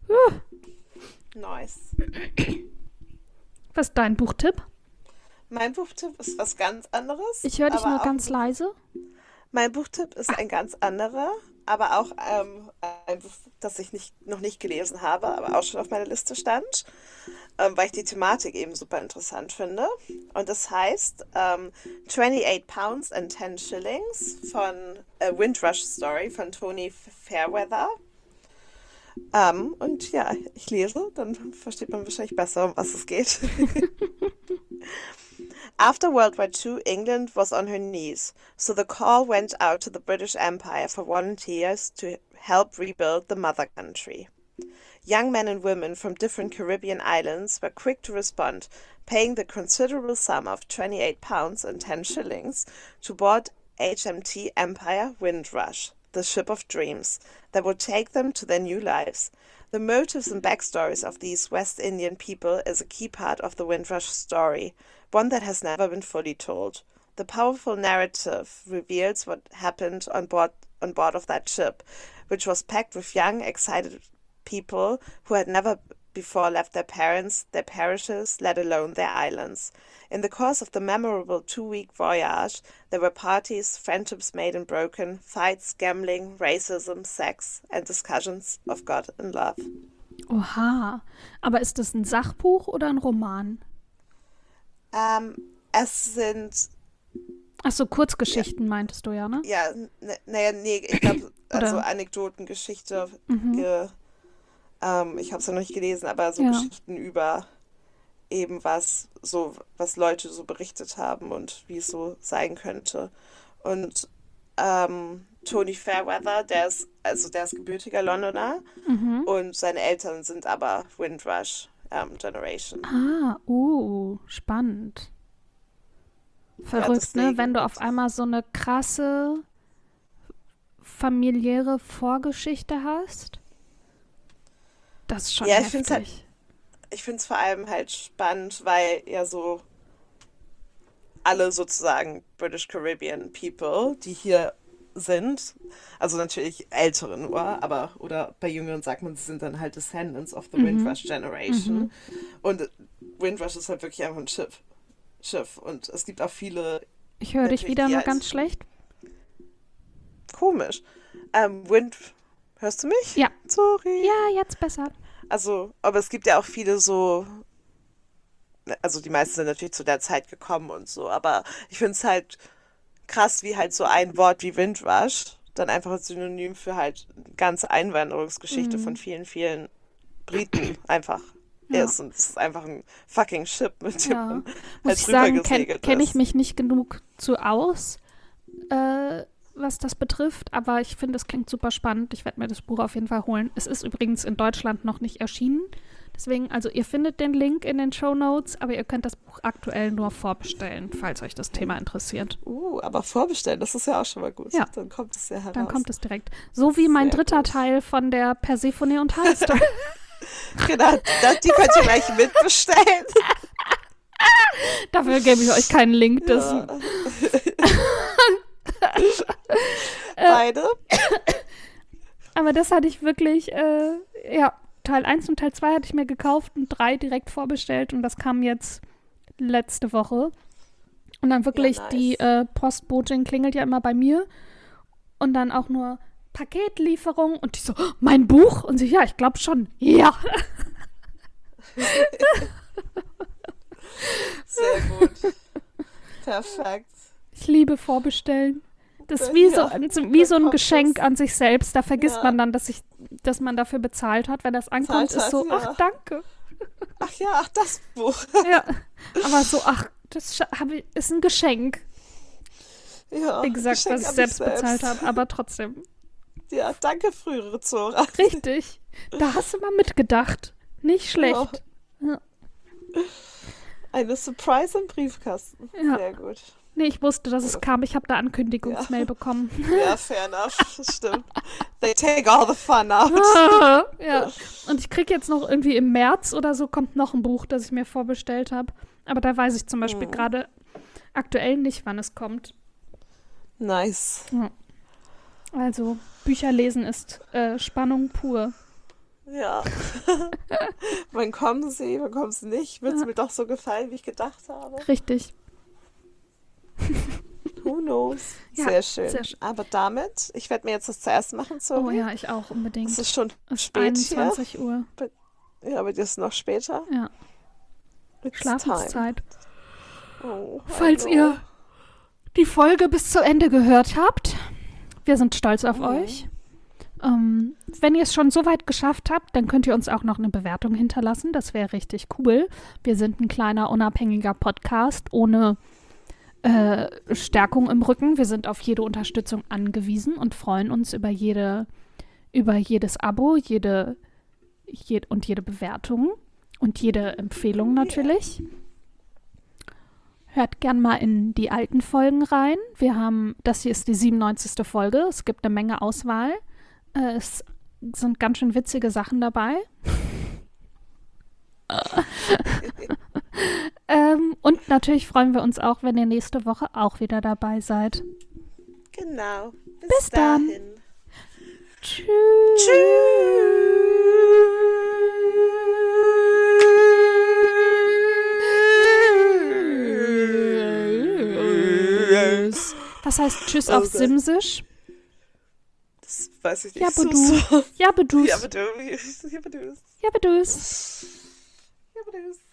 Nice. Was ist dein Buchtipp? Mein Buchtipp ist was ganz anderes. Ich höre dich aber nur auch ganz leise. Mein Buchtipp ist ein ganz anderer, aber auch ein Buch, das ich noch nicht gelesen habe, aber auch schon auf meiner Liste stand, weil ich die Thematik eben super interessant finde. Und das heißt 28 Pounds and 10 Shillings von A Windrush Story von Tony Fairweather. Und ja, ich lese, dann versteht man wahrscheinlich besser, um was es geht. After World War II, England was on her knees, so the call went out to the British Empire for volunteers to help rebuild the mother country. Young men and women from different Caribbean islands were quick to respond, paying the considerable sum of 28 pounds and 10 shillings to board HMT Empire Windrush, the ship of dreams, that would take them to their new lives. The motives and backstories of these West Indian people is a key part of the Windrush story, one that has never been fully told. The powerful narrative reveals what happened on board of that ship, which was packed with young, excited people who had never before left their parents, their parishes, let alone their islands. In the course of the memorable 2-week voyage, there were parties, friendships made and broken, fights, gambling, racism, sex, and discussions of God and love. Oha. Aber ist das ein Sachbuch oder ein Roman? Es sind... Ach so, Kurzgeschichten meintest du ja, ne? Ja, nee, ich glaube, also Anekdotengeschichte. Ich habe es ja noch nicht gelesen, aber so Geschichten über eben was Leute so berichtet haben und wie es so sein könnte. Und Tony Fairweather, der ist gebürtiger Londoner und seine Eltern sind aber Windrush Generation. Spannend. Verrückt, ne? Wenn du auf einmal so eine krasse familiäre Vorgeschichte hast. Das ist schon heftig. Ich finde es vor allem halt spannend, weil ja so alle sozusagen British Caribbean People, die hier sind, also natürlich ältere nur, oder bei Jüngeren sagt man, sie sind dann halt Descendants of the Windrush Generation. Und Windrush ist halt wirklich einfach ein Schiff. Und es gibt auch viele... Ich höre dich wieder nur ganz schlecht. Komisch. Hörst du mich? Ja. Sorry. Ja, jetzt besser. Also, aber es gibt ja auch viele so... Also die meisten sind natürlich zu der Zeit gekommen und so, aber ich finde es halt krass, wie halt so ein Wort wie Windrush dann einfach ein Synonym für halt eine ganze Einwanderungsgeschichte von vielen, vielen Briten einfach ist. Und es ist einfach ein fucking Ship, mit dem man Muss ich sagen, kenne ich mich nicht genug zu aus, was das betrifft, aber ich finde, es klingt super spannend. Ich werde mir das Buch auf jeden Fall holen. Es ist übrigens in Deutschland noch nicht erschienen. Deswegen, also ihr findet den Link in den Shownotes, aber ihr könnt das Buch aktuell nur vorbestellen, falls euch das Thema interessiert. Aber vorbestellen, das ist ja auch schon mal gut. Ja. Dann kommt es ja heraus. Dann kommt es direkt. So wie mein dritter Teil von der Persephone und Hals-Story. Genau, die könnt ihr gleich mitbestellen. Dafür gebe ich euch keinen Link. Ja. Beide. Aber das hatte ich wirklich, Teil 1 und Teil 2 hatte ich mir gekauft und 3 direkt vorbestellt und das kam jetzt letzte Woche. Und dann wirklich die Postbotin klingelt ja immer bei mir und dann auch nur Paketlieferung und die so, oh, mein Buch? Und sie, ja, ich glaube schon. Ja. Sehr gut. Perfekt. Ich liebe Vorbestellen. Das ist wie so ein Geschenk an sich selbst. Da vergisst man dann, dass man dafür bezahlt hat. Wenn das ankommt, ist so, ach, danke. Ach, das Buch. Ja, aber so, das ist ein Geschenk. Ja, wie gesagt, was ich selbst bezahlt habe, aber trotzdem. Ja, danke, frühere Zora. Richtig. Da hast du mal mitgedacht. Nicht schlecht. Ja. Eine Surprise im Briefkasten. Ja. Sehr gut. Nee, ich wusste, dass es kam. Ich habe da Ankündigungsmail bekommen. Ja, fair enough. Das stimmt. They take all the fun out. Ja. Und ich kriege jetzt noch irgendwie im März oder so kommt noch ein Buch, das ich mir vorbestellt habe. Aber da weiß ich zum Beispiel gerade aktuell nicht, wann es kommt. Nice. Ja. Also, Bücher lesen ist Spannung pur. Ja. Wann kommen sie nicht? Wird es mir doch so gefallen, wie ich gedacht habe? Richtig. Who knows? Ja, sehr schön. Sehr schön. Aber damit, ich werde mir jetzt das zuerst machen. Sorry. Oh ja, ich auch unbedingt. Es ist schon es spät 21 Uhr. Ja, aber dir ist noch später. Ja. Schlafenszeit. Oh, falls ihr die Folge bis zu Ende gehört habt, wir sind stolz auf euch. Wenn ihr es schon so weit geschafft habt, dann könnt ihr uns auch noch eine Bewertung hinterlassen. Das wäre richtig cool. Wir sind ein kleiner, unabhängiger Podcast ohne Stärkung im Rücken. Wir sind auf jede Unterstützung angewiesen und freuen uns über jedes Abo, jede Bewertung und jede Empfehlung natürlich. Hört gern mal in die alten Folgen rein. Das hier ist die 97. Folge. Es gibt eine Menge Auswahl. Es sind ganz schön witzige Sachen dabei. Und natürlich freuen wir uns auch, wenn ihr nächste Woche auch wieder dabei seid. Genau. Bis dann. dahin. Tschüss. Tschüss. Was heißt Tschüss auf Simsisch? Das weiß ich nicht. Jabedu. Jabedus. Jabedus. Jabedus. Jabedus.